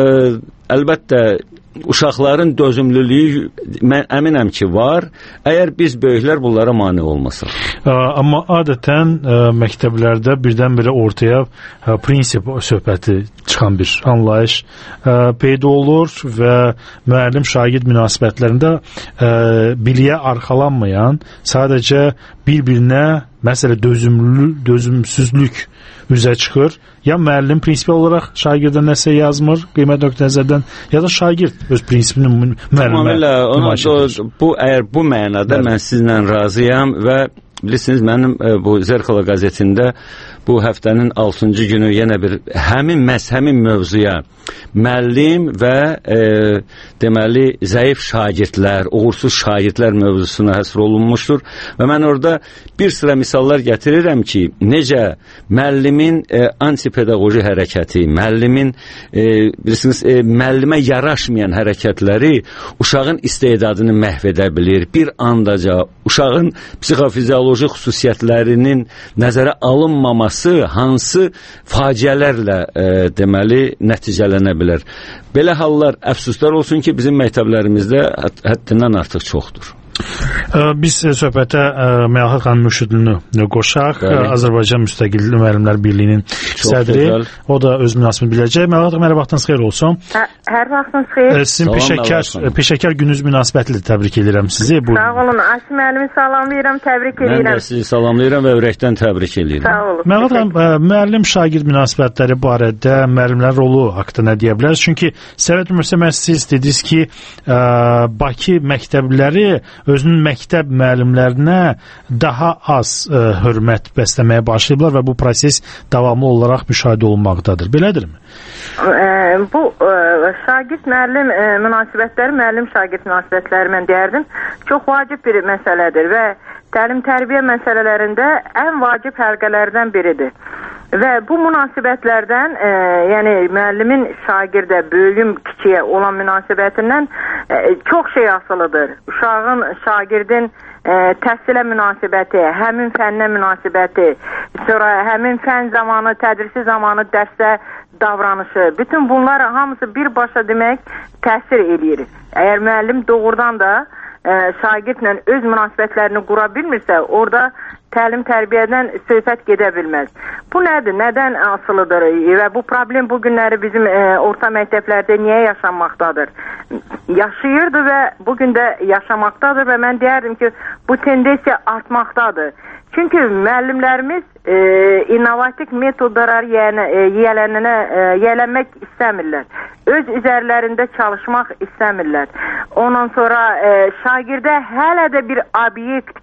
əlbəttə uşaqların dözümlülüyü mən əminəm ki var, əgər biz böyüklər bunlara mane olmasaq. Amma adətən məktəblərdə birdən-birə ortaya prinsip söhbəti çıxan bir anlayış peyda olur və müəllim-şagird münasibətlərində biliyə arxalanmayan, sadəcə bir-birinə məsələ dözümsüzlük üzə çıxır. Ya müəllim prinsipial olaraq şagirdə nəsə yazmır, qiymət nöqteyi-nəzərdən, ya da şagird öz prinsipini müəllimə nümayiş edir. Əgər bu mənada mən sizlə razıyam və bilirsiniz, mənim bu Zerkala qəzetində bu həftənin 6-cı günü yenə bir həmin mövzuya müəllim və deməli zəif şagirdlər, uğursuz şagirdlər mövzusuna həsr olunmuşdur və mən orada bir sıra misallar gətirirəm ki, necə müəllimin antipedaqoji hərəkəti, müəllimin bilirsiniz, müəllimə yaraşmayan hərəkətləri uşağın istedadını məhv edə bilir. Bir andaca uşağın psixofizioloji xüsusiyyətlərinin nəzərə alınmaması hansı faciələrlə deməli nəticələnə bilər. Belə hallar əfsuslar olsun ki, bizim məktəblərimizdə həddindən artıq çoxdur. Biz söhbətə Məlahət xanım Mürşidlini qoşaq, Azərbaycan Müstəqil Müəllimlər Birliyinin sədri. O da öz münasibətini biləcək. Məlahət xanım, hər vaxtınız xeyir olsun. Hər vaxtınız xeyir. Sizin peşəkar gününüz münasibətlidir. Təbrik edirəm sizi. Sağ olun. Aşı müəllimi salamlayıram, təbrik edirəm. Mən də sizi salamlayıram və ürəkdən təbrik edirəm. Sağ olun. Məlahət xanım, müəllim-şagird münasibətləri barədə müəllimlərin rolu haqqında nə deyə bilərsiniz? Çünki Səvət Mürsəmə siz dediniz ki, Bakı məktəbləri özünün məktəb müəllimlərinə daha az hörmət bəsləməyə başlayıblar və bu proses davamlı olaraq müşahidə olunmaqdadır. Belədirmi? Bu şagird-müəllim münasibətləri, müəllim-şagird münasibətləri mən deyərdim, çox vacib bir məsələdir və təlim-tərbiyə məsələlərində ən vacib həlqələrdən biridir. Və bu münasibətlərdən, yəni müəllimin şagirdə, böyüyüm kiçiyə olan münasibətindən çox şey asılıdır. Uşağın, şagirdin təhsilə münasibəti, həmin fənnə münasibəti, sonra həmin fənn zamanı, tədrisi zamanı dərsdə davranışı, bütün bunlar hamısı birbaşa demək təsir eləyir. Əgər müəllim doğrudan da şagirdlə öz münasibətlərini qura bilmirsə, orada təlim-tərbiyədən söhbət gedə bilməz. Bu nədir? Nədən asılıdır? Və bu problem bu günləri bizim orta məktəblərdə niyə yaşanmaqdadır? Yaşayırdı və bugün də yaşamaqdadır və mən deyərdim ki, bu tendensiya artmaqdadır. Çünki müəllimlərimiz innovativ metodlara yiyələnmək istəmirlər. Öz üzərlərində çalışmaq istəmirlər. Ondan sonra şagirdə hələ də bir obyekt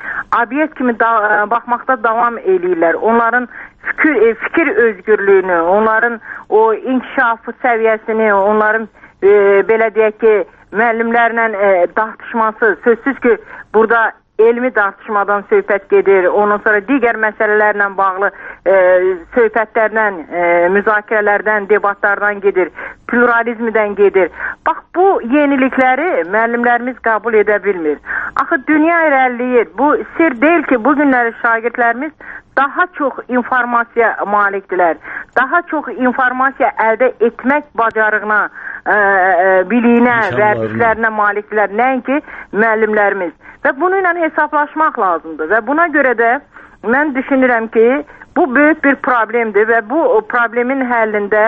kimi baxmaqda davam eləyirlər. Onların fikir özgürlüyünü, onların o inkişafı səviyyəsini, onların belə deyək ki, müəllimlərlə tartışması, sözsüz ki, burada elmi tartışmadan söhbət gedir, ondan sonra digər məsələlərlə bağlı söhbətlərdən, müzakirələrdən, debatlardan gedir, pluralizmdən gedir. Bax, bu yenilikləri müəllimlərimiz qəbul edə bilmir. Axı, dünya irəliləyir. Bu sir deyil ki, bugünləri şagirdlərimiz daha çox informasiya malikdirlər. Daha çox informasiya əldə etmək bacarığına, biliyinə, vərdişlərinə malikdirlər. Nəinki müəllimlərimiz. Və bunu ilə hesablaşmaq lazımdır. Və buna görə də mən düşünürəm ki, bu böyük bir problemdir və bu problemin həllində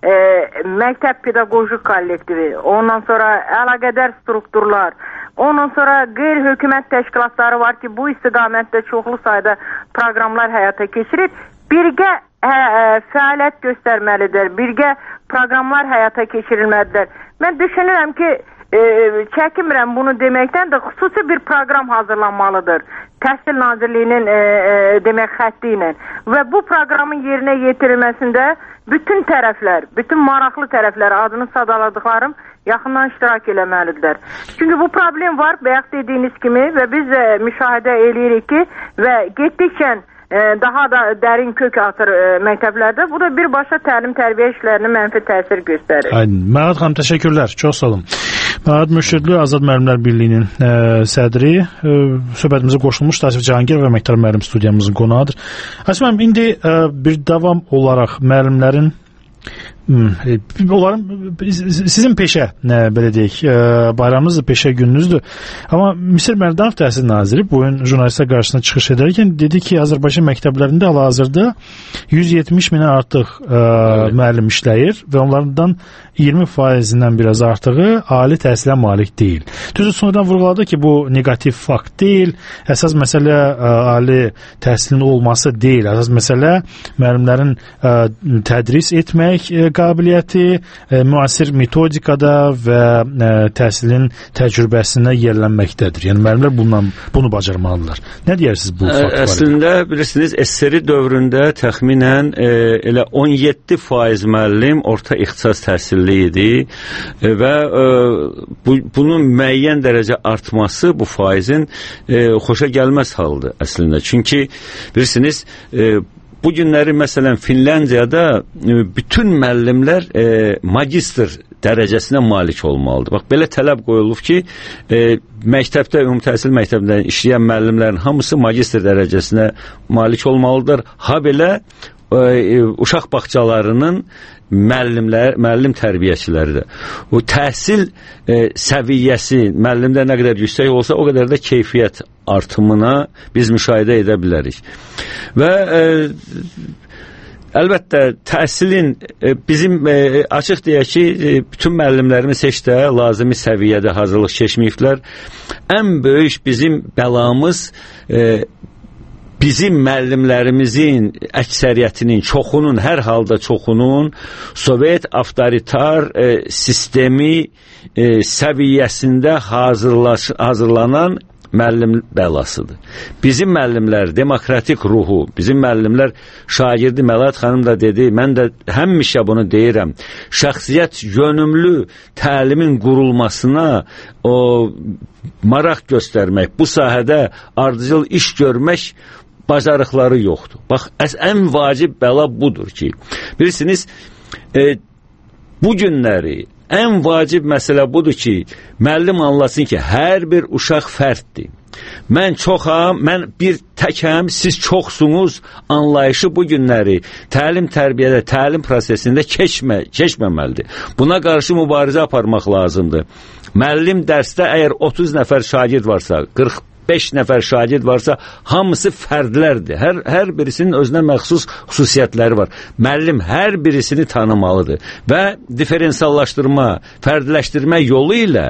məktəb pedaqoji kollektivi, ondan sonra əlaqədar strukturlar, ondan sonra qeyri-hökumət təşkilatları var ki, bu istiqamətdə çoxlu sayda proqramlar həyata keçirib, birgə fəaliyyət göstərməlidir, birgə proqramlar həyata keçirilməlidir. Mən düşünürəm ki, çəkinmirəm bunu deməkdən də xüsusi bir proqram hazırlanmalıdır. Təhsil Nazirliyinin demək xətti ilə. Və bu proqramın yerinə yetirilməsində bütün tərəflər, bütün maraqlı tərəflər, adını sadaladıqlarım yaxından iştirak eləməlidirlər. Çünki bu problem var, bayaq dediyiniz kimi və biz müşahidə eləyirik ki, və getdikcə daha da dərin kök atır məktəblərdə. Bu da birbaşa təlim-tərbiyə işlərinə mənfi təsir göstərir. Məlahət xanım, təşəkkürlər. Çox sağ olun. Məlahət Mürşidli, Azad Müəllimlər Birliyinin sədri, söhbətimizə qoşulmuş Tasif Cahangir və Əməkdar Müəllim studiyamızın qonağıdır. Əsməm, indi bir davam olaraq müəllimlərin onların sizin peşə, belə deyək, bayramınızdır, peşə gününüzdür. Amma Misir Mərdanov Təhsil Naziri bu gün jurnalistlər qarşısına çıxış edərkən dedi ki, Azərbaycan məktəblərində hal-hazırda 170 minə artıq müəllim işləyir və onlardan 20%-dən biraz artığı ali təhsilə malik deyil. Düzdür, sonradan vurğuladı ki, bu negativ fakt deyil. Əsas məsələ ali təhsilin olması deyil. Əsas məsələ müəllimlərin tədris etmək qabiliyyəti, müasir metodikada və təhsilin təcrübəsinə yerlənməkdədir. Yəni müəllimlər bunu bacarmalıdırlar. Nə deyərsiniz bu fakt barədə? Əslində bilirsiniz, SSR dövründə təxminən elə 17% müəllim orta ixtisas təhsilli idi və bunun müəyyən dərəcə artması bu faizin xoşa gəlməz haldır əslində. Çünki bilirsiniz, bu günləri məsələn Finlandiyada bütün müəllimlər magistr dərəcəsinə malik olmalıdır. Bax, belə tələb qoyulub ki, məktəbdə, ümumi təhsil məktəbində işləyən müəllimlərin hamısı magistr dərəcəsinə malik olmalıdır. Ha belə uşaq bağçalarının müəllim tərbiyəçiləri də. Bu təhsil səviyyəsi müəllimdə nə qədər yüksək olsa, o qədər də keyfiyyət artımına biz müşahidə edə bilərik. Və əlbəttə təhsilin bizim açıq deyək ki, bütün müəllimlərimiz heç də lazımi səviyyədə hazırlıq keçməyiblər. Ən böyük bizim bəlamız bizim müəllimlərimizin əksəriyyətinin, çoxunun, hər halda çoxunun Sovet avtoritar sistemi səviyyəsində hazırlanan müəllim bəlasıdır. Bizim müəllimlər demokratik ruhu, bizim müəllimlər şagirdi Məlahət xanım da dedi, mən də həmişə bunu deyirəm, şəxsiyyət yönümlü təlimin qurulmasına o maraq göstərmək, bu sahədə ardıcıl iş görmək bacarıqları yoxdur. Bax, ən vacib bəla budur ki, bilirsiniz, bu günləri ən vacib məsələ budur ki, müəllim anlasın ki, hər bir uşaq fərddir. Mən çoxam, mən bir təkəm, siz çoxsunuz anlayışı bu günləri təlim tərbiyədə, təlim prosesində keçməməlidir. Buna qarşı mübarizə aparmaq lazımdır. Müəllim dərsdə əgər 30 nəfər şagird varsa, 45 nəfər şagird varsa, hamısı fərdlərdir. Hər birisinin özünə məxsus xüsusiyyətləri var. Müəllim hər birisini tanımalıdır və diferensiallaşdırma, fərdləşdirmə yolu ilə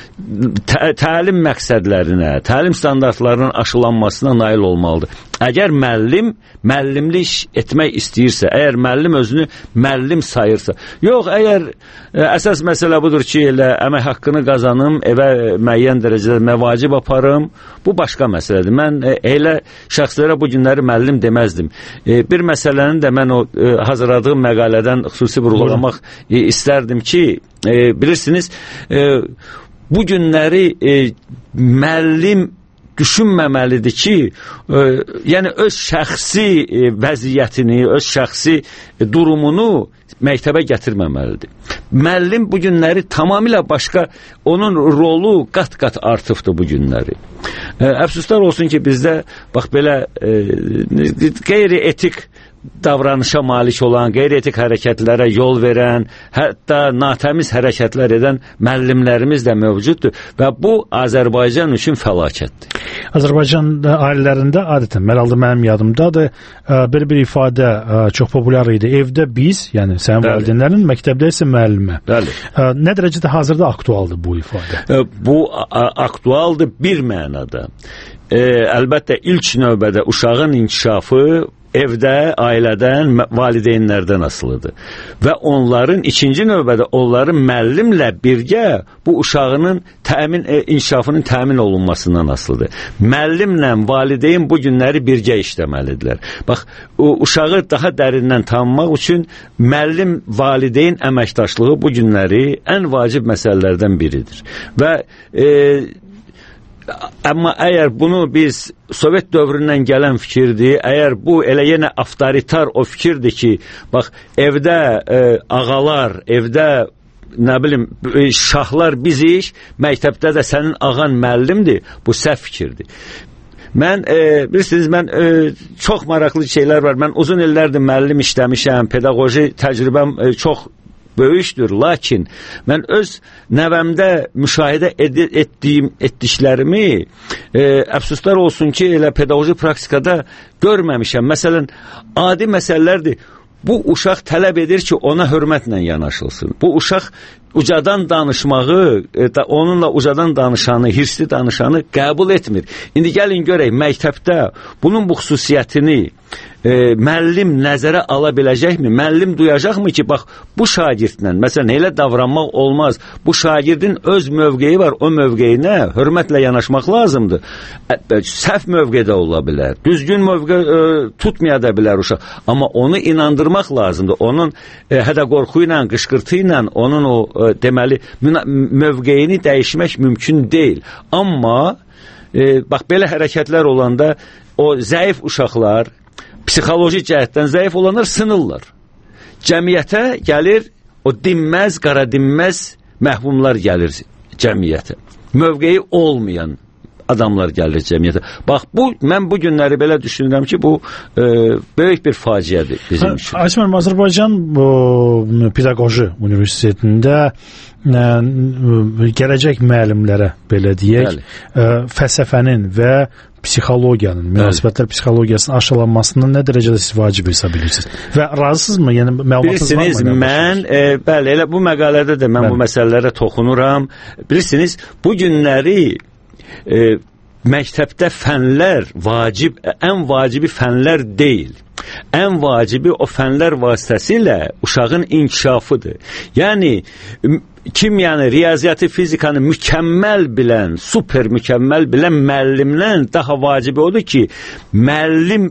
təlim məqsədlərinə, təlim standartlarının aşılanmasına nail olmalıdır. Əgər müəllimlik etmək istəyirsə, əgər müəllim özünü müəllim sayırsa, yox, əgər əsas məsələ budur ki, elə əmək haqqını qazanım, evə müəyyən dərəcədə məvacib aparım, bu başqa məsələdir. Mən elə şəxslərə bu günləri müəllim deməzdim. Bir məsələni də mən o hazırladığım məqalədən xüsusi vurğulamaq istərdim ki, bilirsiniz, bu günləri müəllim düşünməməlidir ki, yəni öz şəxsi vəziyyətini, öz şəxsi durumunu məktəbə gətirməməlidir. Müəllim bu günləri tamamilə başqa, onun rolu qat-qat artıbdır bu günləri. Əfsuslar olsun ki, bizdə bax belə qeyri-etik davranışa malik olan, qeyri-etik hərəkətlərə yol verən, hətta natəmiz hərəkətlər edən müəllimlərimiz də mövcuddur və bu Azərbaycan üçün fəlakətdir. Azərbaycan ailələrində adətən, məralda mənim yadımdadır, belə bir ifadə çox populyar idi. Evdə biz, yəni sənin valideynlərin, məktəbdə isə müəllimə. Nə dərəcədə hazırda aktualdır bu ifadə? Bu aktualdır bir mənada. Əlbəttə, ilk növbədə uşağın inkişafı evdə, ailədən, valideynlərdən asılıdır. Və onların ikinci növbədə onların müəllimlə birgə bu uşağının inkişafının təmin olunmasından asılıdır. Müəllimlə valideyn bu günləri birgə işləməlidirlər. Bax, uşağı daha dərindən tanımaq üçün müəllim valideyn əməkdaşlığı bu günləri ən vacib məsələlərdən biridir. Və amma əgər bunu biz Sovet dövründən gələn fikirdir, əgər bu elə yenə avtoritar o fikirdir ki, bax, evdə ağalar, evdə nə bilim, şahlar bizik, məktəbdə də sənin ağan müəllimdir, bu səhv fikirdir. Mən, bilirsiniz, mən çox maraqlı şeylər var. Mən uzun illərdir müəllim işləmişəm, pedaqoji təcrübəm çox böyükdür. Lakin mən öz nəvəmdə müşahidə etdiklərimi əfsuslar olsun ki, elə pedaqoji praktikada görməmişəm. Məsələn, adi məsələlərdir. Bu uşaq tələb edir ki, ona hörmətlə yanaşılsın. Bu uşaq ucadan danışmağı, onunla ucadan danışanı, hirsli danışanı qəbul etmir. İndi gəlin görək, məktəbdə bunun bu xüsusiyyətini müəllim nəzərə ala biləcəkmi? Müəllim duyacaqmı ki, bax, bu şagirdlə, məsələn, elə davranmaq olmaz. Bu şagirdin öz mövqeyi var, o mövqeyinə hörmətlə yanaşmaq lazımdır. Səhv mövqedə ola bilər, düzgün mövqe tutmaya da bilər uşaq. Amma onu inandırmaq lazımdır. Onun hədə qorxu ilə, qışqırtı ilə onun o deməli, mövqeyini dəyişmək mümkün deyil. Amma, bax, belə hərəkətlər olanda o zəif uşaqlar, psixoloji cəhətdən zəif olanlar sınırlar. Cəmiyyətə gəlir, o dinməz, qara dinməz məhvumlar gəlir cəmiyyətə. Mövqeyi olmayan adamlar gəlir cəmiyyətə. Bax, mən bu günləri belə düşünürəm ki, bu böyük bir faciədir bizim üçün. Ayşman, Azərbaycan Pedaqoji Universitetində gələcək müəllimlərə, belə deyək, fəlsəfənin və psixologiyanın, münasibətlər psixologiyasının aşılanmasının nə dərəcədə siz vacib hesab edirsiniz? Və razısınızmı? Yəni, məlumatınız var mı? Bilirsiniz, mən, bəli, elə bu məqalədə də mən bu məsələlərə toxunuram. Bilirsiniz, bu günləri məktəbdə fənlər vacib, ən vacibi fənlər deyil. Ən vacibi o fənlər vasitəsilə uşağın inkişafıdır. Yəni, kimyanı, riyaziyyatı, fizikanı mükəmməl bilən, super mükəmməl bilən müəllimdən daha vacibi odur ki, müəllim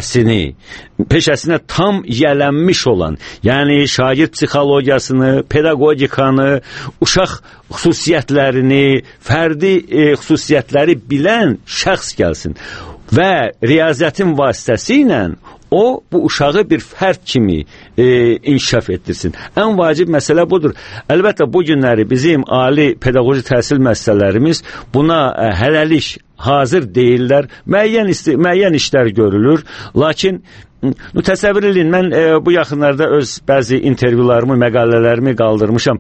peşəsinə tam yiyələnmiş olan, yəni şagird psixologiyasını, pedaqogikanı, uşaq xüsusiyyətlərini, fərdi xüsusiyyətləri bilən şəxs gəlsin və riyaziyyatın vasitəsilə o, bu uşağı bir fərd kimi inkişaf etdirsin. Ən vacib məsələ budur. Əlbəttə, bu günləri bizim ali pedaqoji təhsil müəssisələrimiz buna hələlik hazır deyirlər. Müəyyən işlər görülür. Lakin, təsəvvür edin, mən bu yaxınlarda öz bəzi intervyularımı, məqalələrimi qaldırmışam.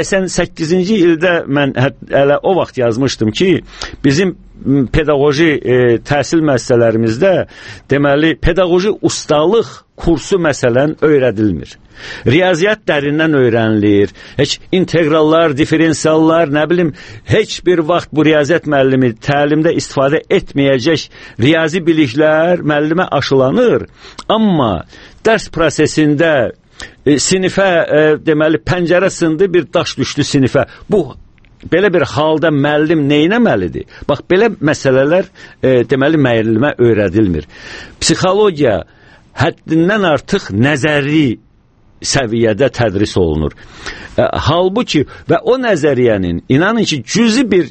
88-ci ildə mən hələ o vaxt yazmışdım ki, bizim pedaqoji təhsil müəssisələrimizdə deməli, pedaqoji ustalıq kursu məsələn öyrədilmir. Riyaziyyat dərindən öyrənilir. Heç integrallar, diferensiallar, nə bilim, heç bir vaxt bu riyaziyyat müəllimi təlimdə istifadə etməyəcək riyazi biliklər müəllimə aşılanır. Amma dərs prosesində sinifə, deməli, pəncərə sındı, bir daş düşdü sinifə. Belə bir halda müəllim neynəməlidir? Bax, belə məsələlər deməli müəllimə öyrədilmir. Psixologiya həddindən artıq nəzəri səviyyədə tədris olunur. Halbuki və o nəzəriyyənin, inanın ki, cüzi bir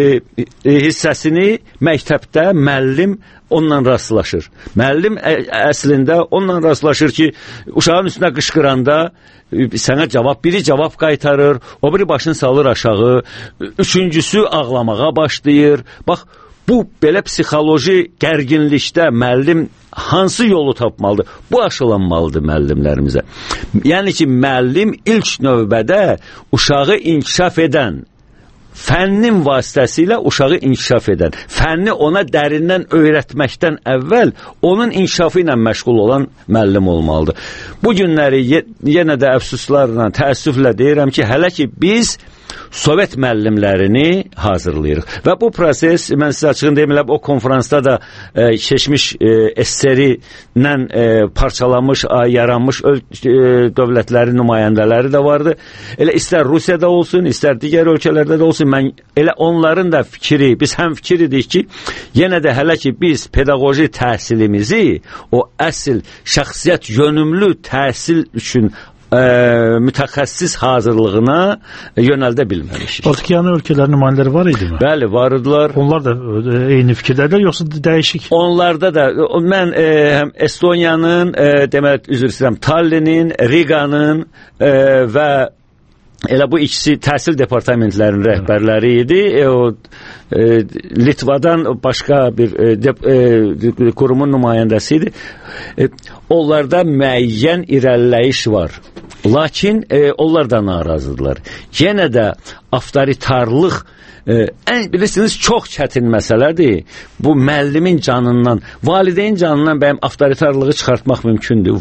hissəsini məktəbdə müəllim onunla rastlaşır. Müəllim əslində onunla rastlaşır ki, uşağın üstünə qışqıranda sənə biri cavab qaytarır, o biri başını salır aşağı, üçüncüsü ağlamağa başlayır. Bax, bu belə psixoloji gərginlikdə müəllim hansı yolu tapmalıdır? Bu aşılanmalıdır müəllimlərimizə. Yəni ki, müəllim ilk növbədə uşağı inkişaf edən, fənnin vasitəsilə uşağı inkişaf edən, fənni ona dərindən öyrətməkdən əvvəl onun inkişafı ilə məşğul olan müəllim olmalıdır. Bu günləri yenə də əfsuslarla, təəssüflə deyirəm ki, hələ ki biz Sovet müəllimlərini hazırlayırıq. Və bu proses, mən sizə açığın deyim, o konferansda da keçmiş SSR ilə parçalanmış, yaranmış dövlətlərin nümayəndələri də vardı. Elə istər Rusiyada olsun, istər digər ölkələrdə də olsun, mən elə onların da fikri, biz həm fikir idik ki, yenə də hələ ki biz pedaqoji təhsilimizi o əsl şəxsiyyət yönümlü təhsil üçün mütəxəssis hazırlığına yönəldə bilməmişik. Baltikyanı ölkələrin nümayəndələri var idi mi? Bəli, var idilər. Onlar da eyni fikirdədirlər, yoxsa dəyişik? Onlarda da, mən həm Estoniyanın, demək, üzr istəyirəm, Tallinnin, Riga'nın və elə bu ikisi təhsil departamentlərinin rəhbərləri idi. Litvadan başqa bir qurumun nümayəndəsi idi. Onlarda müəyyən irəliləyiş var. Lakin onlar da narazıdırlar. Yenə də avtoritarlıq bilirsiniz, çox çətin məsələdir. Bu müəllimin canından, valideyn canından bəyəm avtoritarlığı çıxartmaq mümkündür.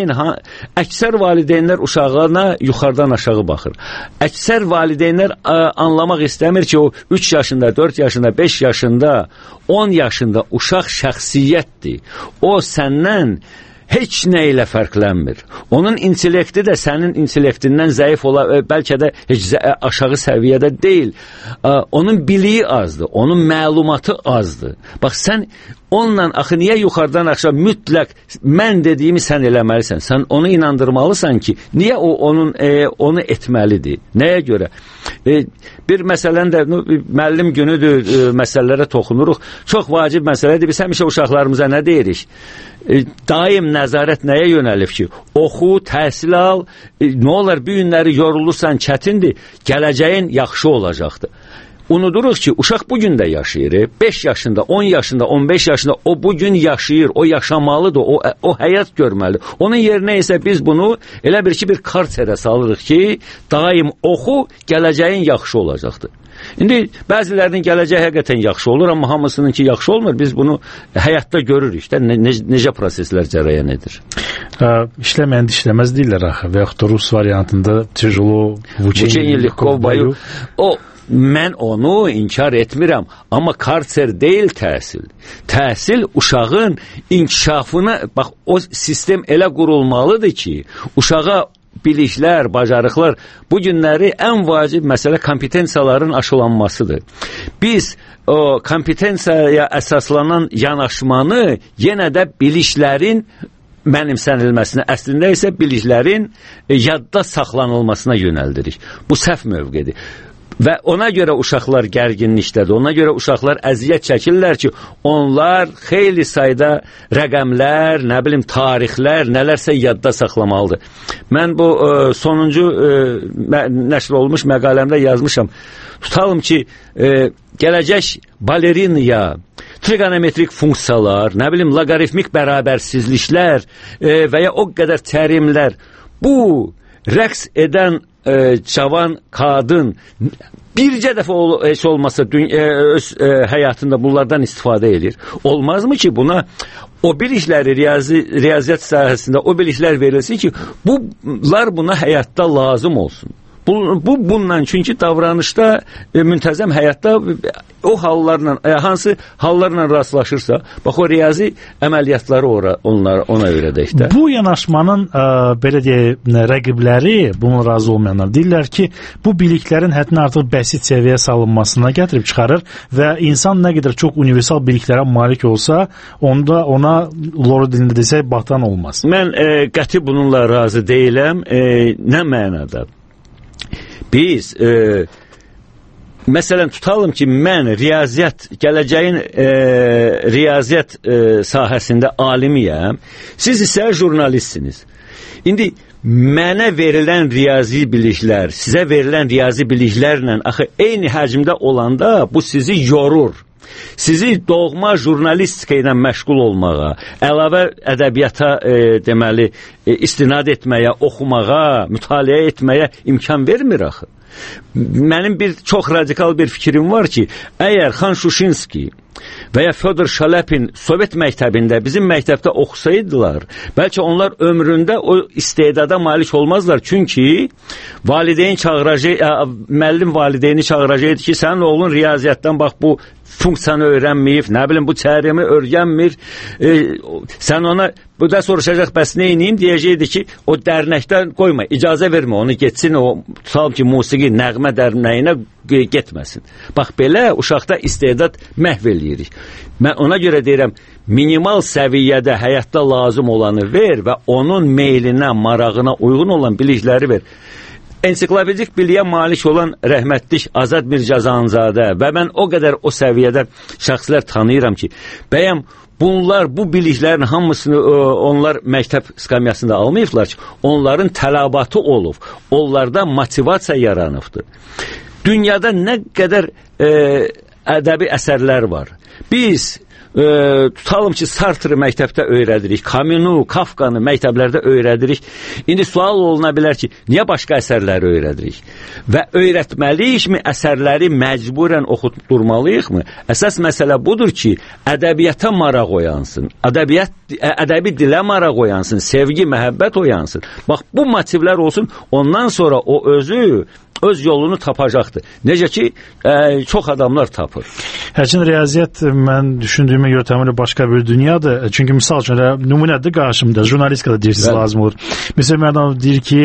Əksər valideynlər uşağına yuxarıdan aşağı baxır. Əksər valideynlər anlamaq istəmir ki, o 3 yaşında, 4 yaşında, 5 yaşında, 10 yaşında uşaq şəxsiyyətdir. O səndən heç nə ilə fərqlənmir. Onun intellekti də sənin intellektindən zəif bəlkə də heç aşağı səviyyədə deyil. Onun biliyi azdır, onun məlumatı azdır. Bax, sən onunla axı niyə yuxarıdan aşağı mütləq mən dediyimi sən eləməlisən? Sən onu inandırmalısan ki, niyə o onu etməlidir? Nəyə görə? Bir məsələn də müəllim günüdür, məsələlərə toxunuruq. Çox vacib məsələdir. Biz həmişə uşaqlarımıza nə deyirik? Daim nəzarət nəyə yönəlib ki? Oxu, təhsil al, nə olar bir günləri yorulursan çətindir, gələcəyin yaxşı olacaqdır. Unuduruq ki, uşaq bugün də yaşayır. 5 yaşında, 10 yaşında, 15 yaşında o bugün yaşayır, o yaşamalıdır, o həyat görməli. Onun yerinə isə biz bunu elə bir ki, bir karterə salırıq ki, daim oxu, gələcəyin yaxşı olacaqdır. İndi bəzilərinin gələcəyi həqiqətən yaxşı olur, amma hamısınınki yaxşı olmur. Biz bunu həyatda görürük də, necə proseslər cərəyan edir. İşləməyəndə işləməz deyirlər axı, və yaxud da Rus variantında tijolo, vuçenyi, lekov bayu. Mən onu inkar etmirəm, amma karter deyil təhsil. Təhsil uşağın inkişafına, bax, o sistem elə qurulmalıdır ki, uşağa biliklər, bacarıqlar, bu günləri ən vacib məsələ kompetensiyaların aşılanmasıdır. Biz o kompetensiyaya əsaslanan yanaşmanı yenə də biliklərin mənimsənilməsinə, əslində isə biliklərin yadda saxlanılmasına yönəldirik. Bu səhv mövqedir. Və ona görə uşaqlar gərginlikdədir, ona görə uşaqlar əziyyət çəkirlər ki, onlar xeyli sayda rəqəmlər, nə bilim, tarixlər, nələrsə yadda saxlamalıdır. Mən bu sonuncu nəşr olmuş məqaləmdə yazmışam. Tutalım ki, gələcək balerinaya trigonometrik funksiyalar, nə bilim, loqaritmik bərabərsizliklər və ya o qədər tərimlər, bu rəqs edən cavan qadın bircə dəfə heç olmasa öz həyatında bunlardan istifadə edir. Olmazmı ki, buna o bilikləri riyaziyyat sahəsində o biliklər verilsin ki, bunlar buna həyatda lazım olsun. Bundan, çünki davranışda, müntəzəm həyatda o hallarla, hansı hallarla rastlaşırsa, bax, o riyazi əməliyyatları ona öyrədək də. Bu yanaşmanın, belə deyək, rəqibləri, buna razı olmayanlar deyirlər ki, bu biliklərin həddən artıq bəsit səviyyə salınmasına gətirib çıxarır və insan nə qədər çox universal biliklərə malik olsa, onda ona lor dilində desək, batan olmaz. Mən qəti bununla razı deyiləm. Nə mənada? Biz, məsələn, tutalım ki, mən gələcəyin riyaziyyat sahəsində alimiyəm, siz isə jurnalistsiniz. İndi mənə verilən riyazi biliklər, sizə verilən riyazi biliklərlə axı eyni həcmdə olanda bu sizi yorur. Sizi doğma jurnalistika ilə məşğul olmağa, əlavə ədəbiyyata deməli istinad etməyə, oxumağa, mütaliə etməyə imkan vermir axı. Mənim çox radikal bir fikrim var ki, əgər Xan Şuşinski və ya Fyodor Şalyapin Sovet məktəbində bizim məktəbdə oxusaydılar, bəlkə onlar ömründə o istedada malik olmazlar. Çünki müəllim valideyni çağıracaqdı ki, sənin oğlun riyaziyyatdan bax bu funksiyanı öyrənməyib, nə bilim, bu tərimi öyrənmir, sən ona, bu da soruşacaq, bəs neyniyim, deyəcəkdi ki, o dərnəkdən qoyma, icazə vermə, onu getsin, o tutalım ki, musiqi, nəğmə dərnəyinə getməsin. Bax, belə uşaqda istedad məhv eləyirik. Mən ona görə deyirəm, minimal səviyyədə həyatda lazım olanı ver və onun meylinə, marağına uyğun olan bilikləri ver. Ensiklopedik biliyə malik olan rəhmətlik Azad Mircəzanzadə və mən o qədər o səviyyədə şəxslər tanıyıram ki, bəyəm bunlar, bu biliklərin hamısını onlar məktəb skamyasında almayıblar ki, onların tələbatı olub, onlarda motivasiya yaranıbdır. Dünyada nə qədər ədəbi əsərlər var. Biz tutalım ki, Sartre məktəbdə öyrədirik, Camus'u, Kafkanı məktəblərdə öyrədirik. İndi sual oluna bilər ki, niyə başqa əsərləri öyrədirik? Və öyrətməliyikmi, əsərləri məcburən oxutdurmalıyıqmı? Əsas məsələ budur ki, ədəbiyyata maraq oyansın, ədəbi dilə maraq oyansın, sevgi, məhəbbət oyansın. Bax, bu motivlər olsun, ondan sonra o öz yolunu tapacaqdır. Necə ki, çox adamlar tapır. Həkin riyaziyyat mən düşündüyümə görə tamamilə başqa bir dünyadır. Çünki misal üçün nümunədir qarşımda. Jurnalistikada deyirsiniz lazım olur. Məsələn, Mərdan deyir ki,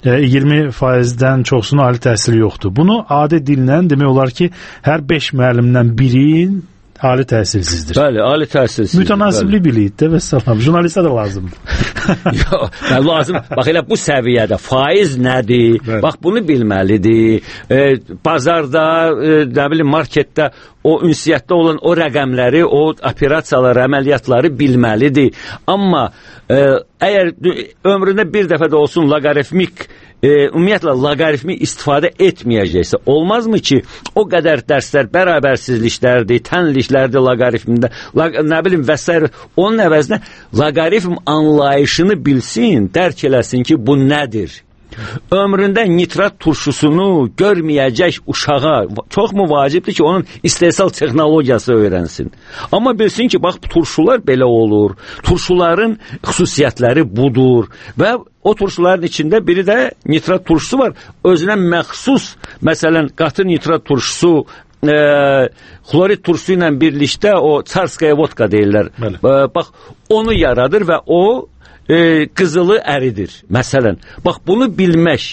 20%-dən çoxsunun ali təhsili yoxdur. Bunu adi dillə demək olar ki, hər 5 müəllimdən birin ali təhsilsizdir. Bəli, ali təhsilsizdir. Mütənasiblik biliyid də və salam. Jurnalistə də lazımdır. Yox, lazım. Bax, elə bu səviyyədə faiz nədir? Evet. Bax, bunu bilməlidir. Bazarda, nə bilim, marketdə o ünsiyyətdə olan o rəqəmləri, o operasiyaları, əməliyyatları bilməlidir. Amma əgər ömründə bir dəfə də olsun loqaritmik ümumiyyətlə loqaritmi istifadə etməyəcəksə, olmazmı ki, o qədər dərslər bərabərsizliklərdir, tənliklərdir loqaritmində, nə bilim və s. Onun əvəzinə loqaritm anlayışını bilsin, dərk eləsin ki, bu nədir? Ömründə nitrat turşusunu görməyəcək uşağa çoxmu vacibdir ki, onun istehsal texnologiyası öyrənsin? Amma bilsin ki, bax, turşular belə olur, turşuların xüsusiyyətləri budur və o turşuların içində biri də nitrat turşusu var. Özünə məxsus, məsələn, qatı nitrat turşusu, xlorid turşusu ilə birlikdə o çarskaya vodka deyirlər. Bax, onu yaradır və o qızılı əridir, məsələn. Bax, bunu bilmək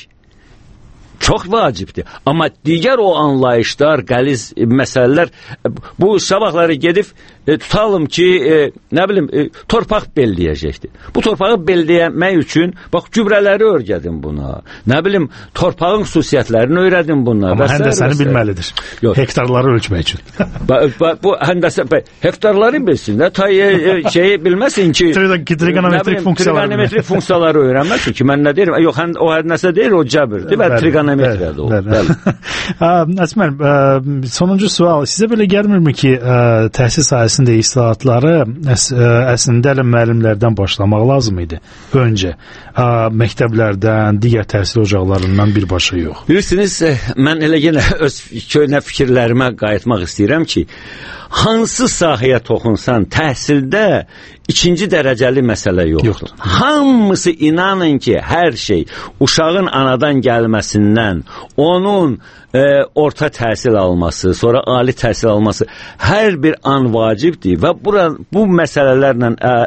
çox vacibdir. Amma digər o anlayışlar, qəliz məsələlər, bu sabahları gedib tutalım ki, nə bilim, torpaq belləyəcəkdir. Bu torpağı belləyəmək üçün, bax, gübrələri öyrədin buna. Nə bilim, torpağın xüsusiyyətlərini öyrədin buna. Amma həndəsəni bilməlidir. Hektarları ölçmək üçün. Bu həndəsə, hektarları bilsin də, şeyi bilməsin ki, trigonometrik funksiyaları öyrənməsin ki, mən nə deyirəm, yox, o həndəsə deyir, o cəbirdir və trigonometriyadır o. Əsmər, sonuncu sual, sizə belə gəlmirmi ki, təhsil sahəsində islahatları əslində müəllimlərdən başlamaq lazım idi öncə. Məktəblərdən, digər təhsil ocaqlarından birbaşa yox. Bilirsiniz, mən elə yenə öz köhnə fikirlərimə qayıtmaq istəyirəm ki, hansı sahəyə toxunsan, təhsildə ikinci dərəcəli məsələ yoxdur. Hamısı inanın ki, hər şey uşağın anadan gəlməsindən, onun orta təhsil alması, sonra ali təhsil alması hər bir an vacibdir və bu məsələlərlə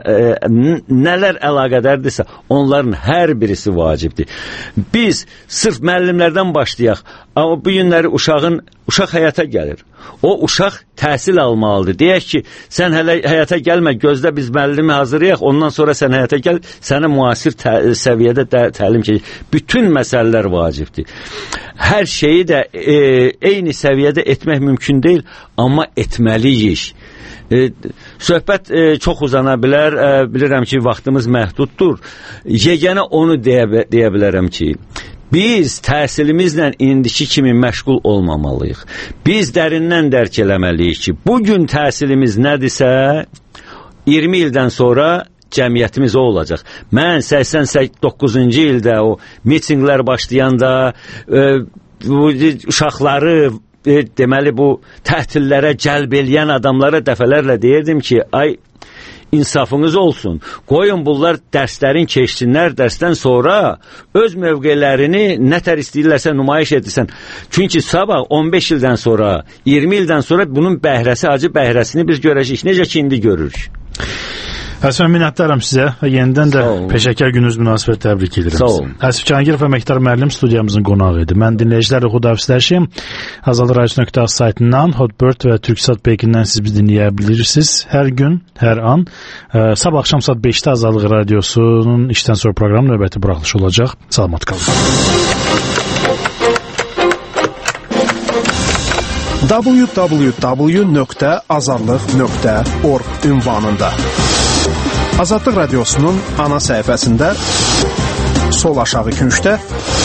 nələr əlaqədardirsə, onların hər birisi vacibdir. Biz sırf müəllimlərdən başlayaq, amma bu günləri uşaq həyata gəlir. O uşaq təhsil almalıdır. Deyək ki, sən hələ həyata gəlmə, gözlə biz müəllimi hazırlayaq, ondan sonra sən həyata gəl, sənə müasir səviyyədə təlim keçir. Bütün məsələlər vacibdir. Hər şeyi də eyni səviyyədə etmək mümkün deyil, amma etməliyik. Söhbət çox uzana bilər, bilirəm ki, vaxtımız məhduddur. Yeganə onu deyə bilərəm ki, biz təhsilimizlə indiki kimi məşğul olmamalıyıq. Biz dərindən dərk eləməliyik ki, bugün təhsilimiz nədirsə, 20 ildən sonra cəmiyyətimiz o olacaq. Mən 89-cu ildə o mitinglər başlayanda uşaqları deməli bu tətillərə cəlb eləyən adamlara dəfələrlə deyirdim ki, ay insafınız olsun. Qoyun bunlar dərslərin keçsinlər, dərsdən sonra öz mövqelərini nətər istəyirlərsə nümayiş edirsən. Çünki sabah 15 ildən sonra, 20 ildən sonra bunun bəhrəsi, acı bəhrəsini biz görəcəyik. Necə ki, indi görürük. Əsmər, minnətdaram sizə. Yenidən də peşəkar gününüz münasibət təbrik edirəm. Sağ olun. Əsif Cahangirov əməkdar müəllim studiyamızın qonağı idi. Mən dinləyicilərlə xudafisləşim. Azadradyo.az saytından, Hotbird və Türksat Pekindən siz bizi dinləyə bilirsiniz. Hər gün, hər an. Sabah axşam saat 5-də Azadlıq Radiosunun işdən sonra proqram növbəti buraxılışı olacaq. Salamat qalın. www.azadlıq.org ünvanında Azadlıq Radiosunun ana səhifəsində sol aşağı küncdə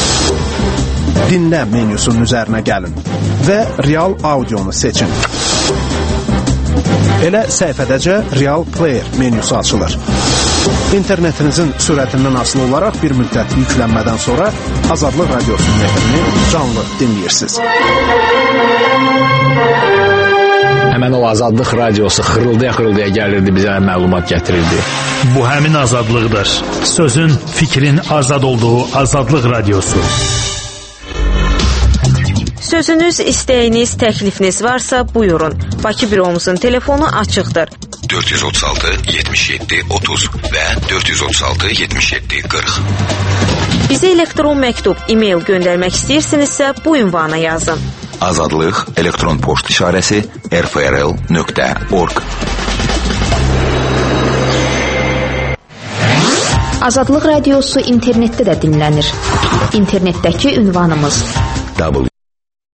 dinlə menyusunun üzərinə gəlin və real audionu seçin. Elə səhifədəcə Real Player menyusu açılır. İnternetinizin sürətindən asılı olaraq bir müddət yüklənmədən sonra Azadlıq Radiosunun efrini canlı dinləyirsiniz. Həmən o Azadlıq Radiosu xırıldaya gəlirdi, bizə məlumat gətirirdi. Bu həmin azadlıqdır. Sözün, fikrin azad olduğu Azadlıq Radiosu. Sözünüz, istəyiniz, təklifiniz varsa buyurun. Bakı büromuzun telefonu açıqdır. 436 77 30 və 436 77 40. Bizə elektron məktub, e-mail göndərmək istəyirsinizsə bu ünvana yazın. Azadlıq elektron poçt işarəsi rfrl.org. Azadlıq Radiosu internetdə də dinlənir. İnternetdəki ünvanımız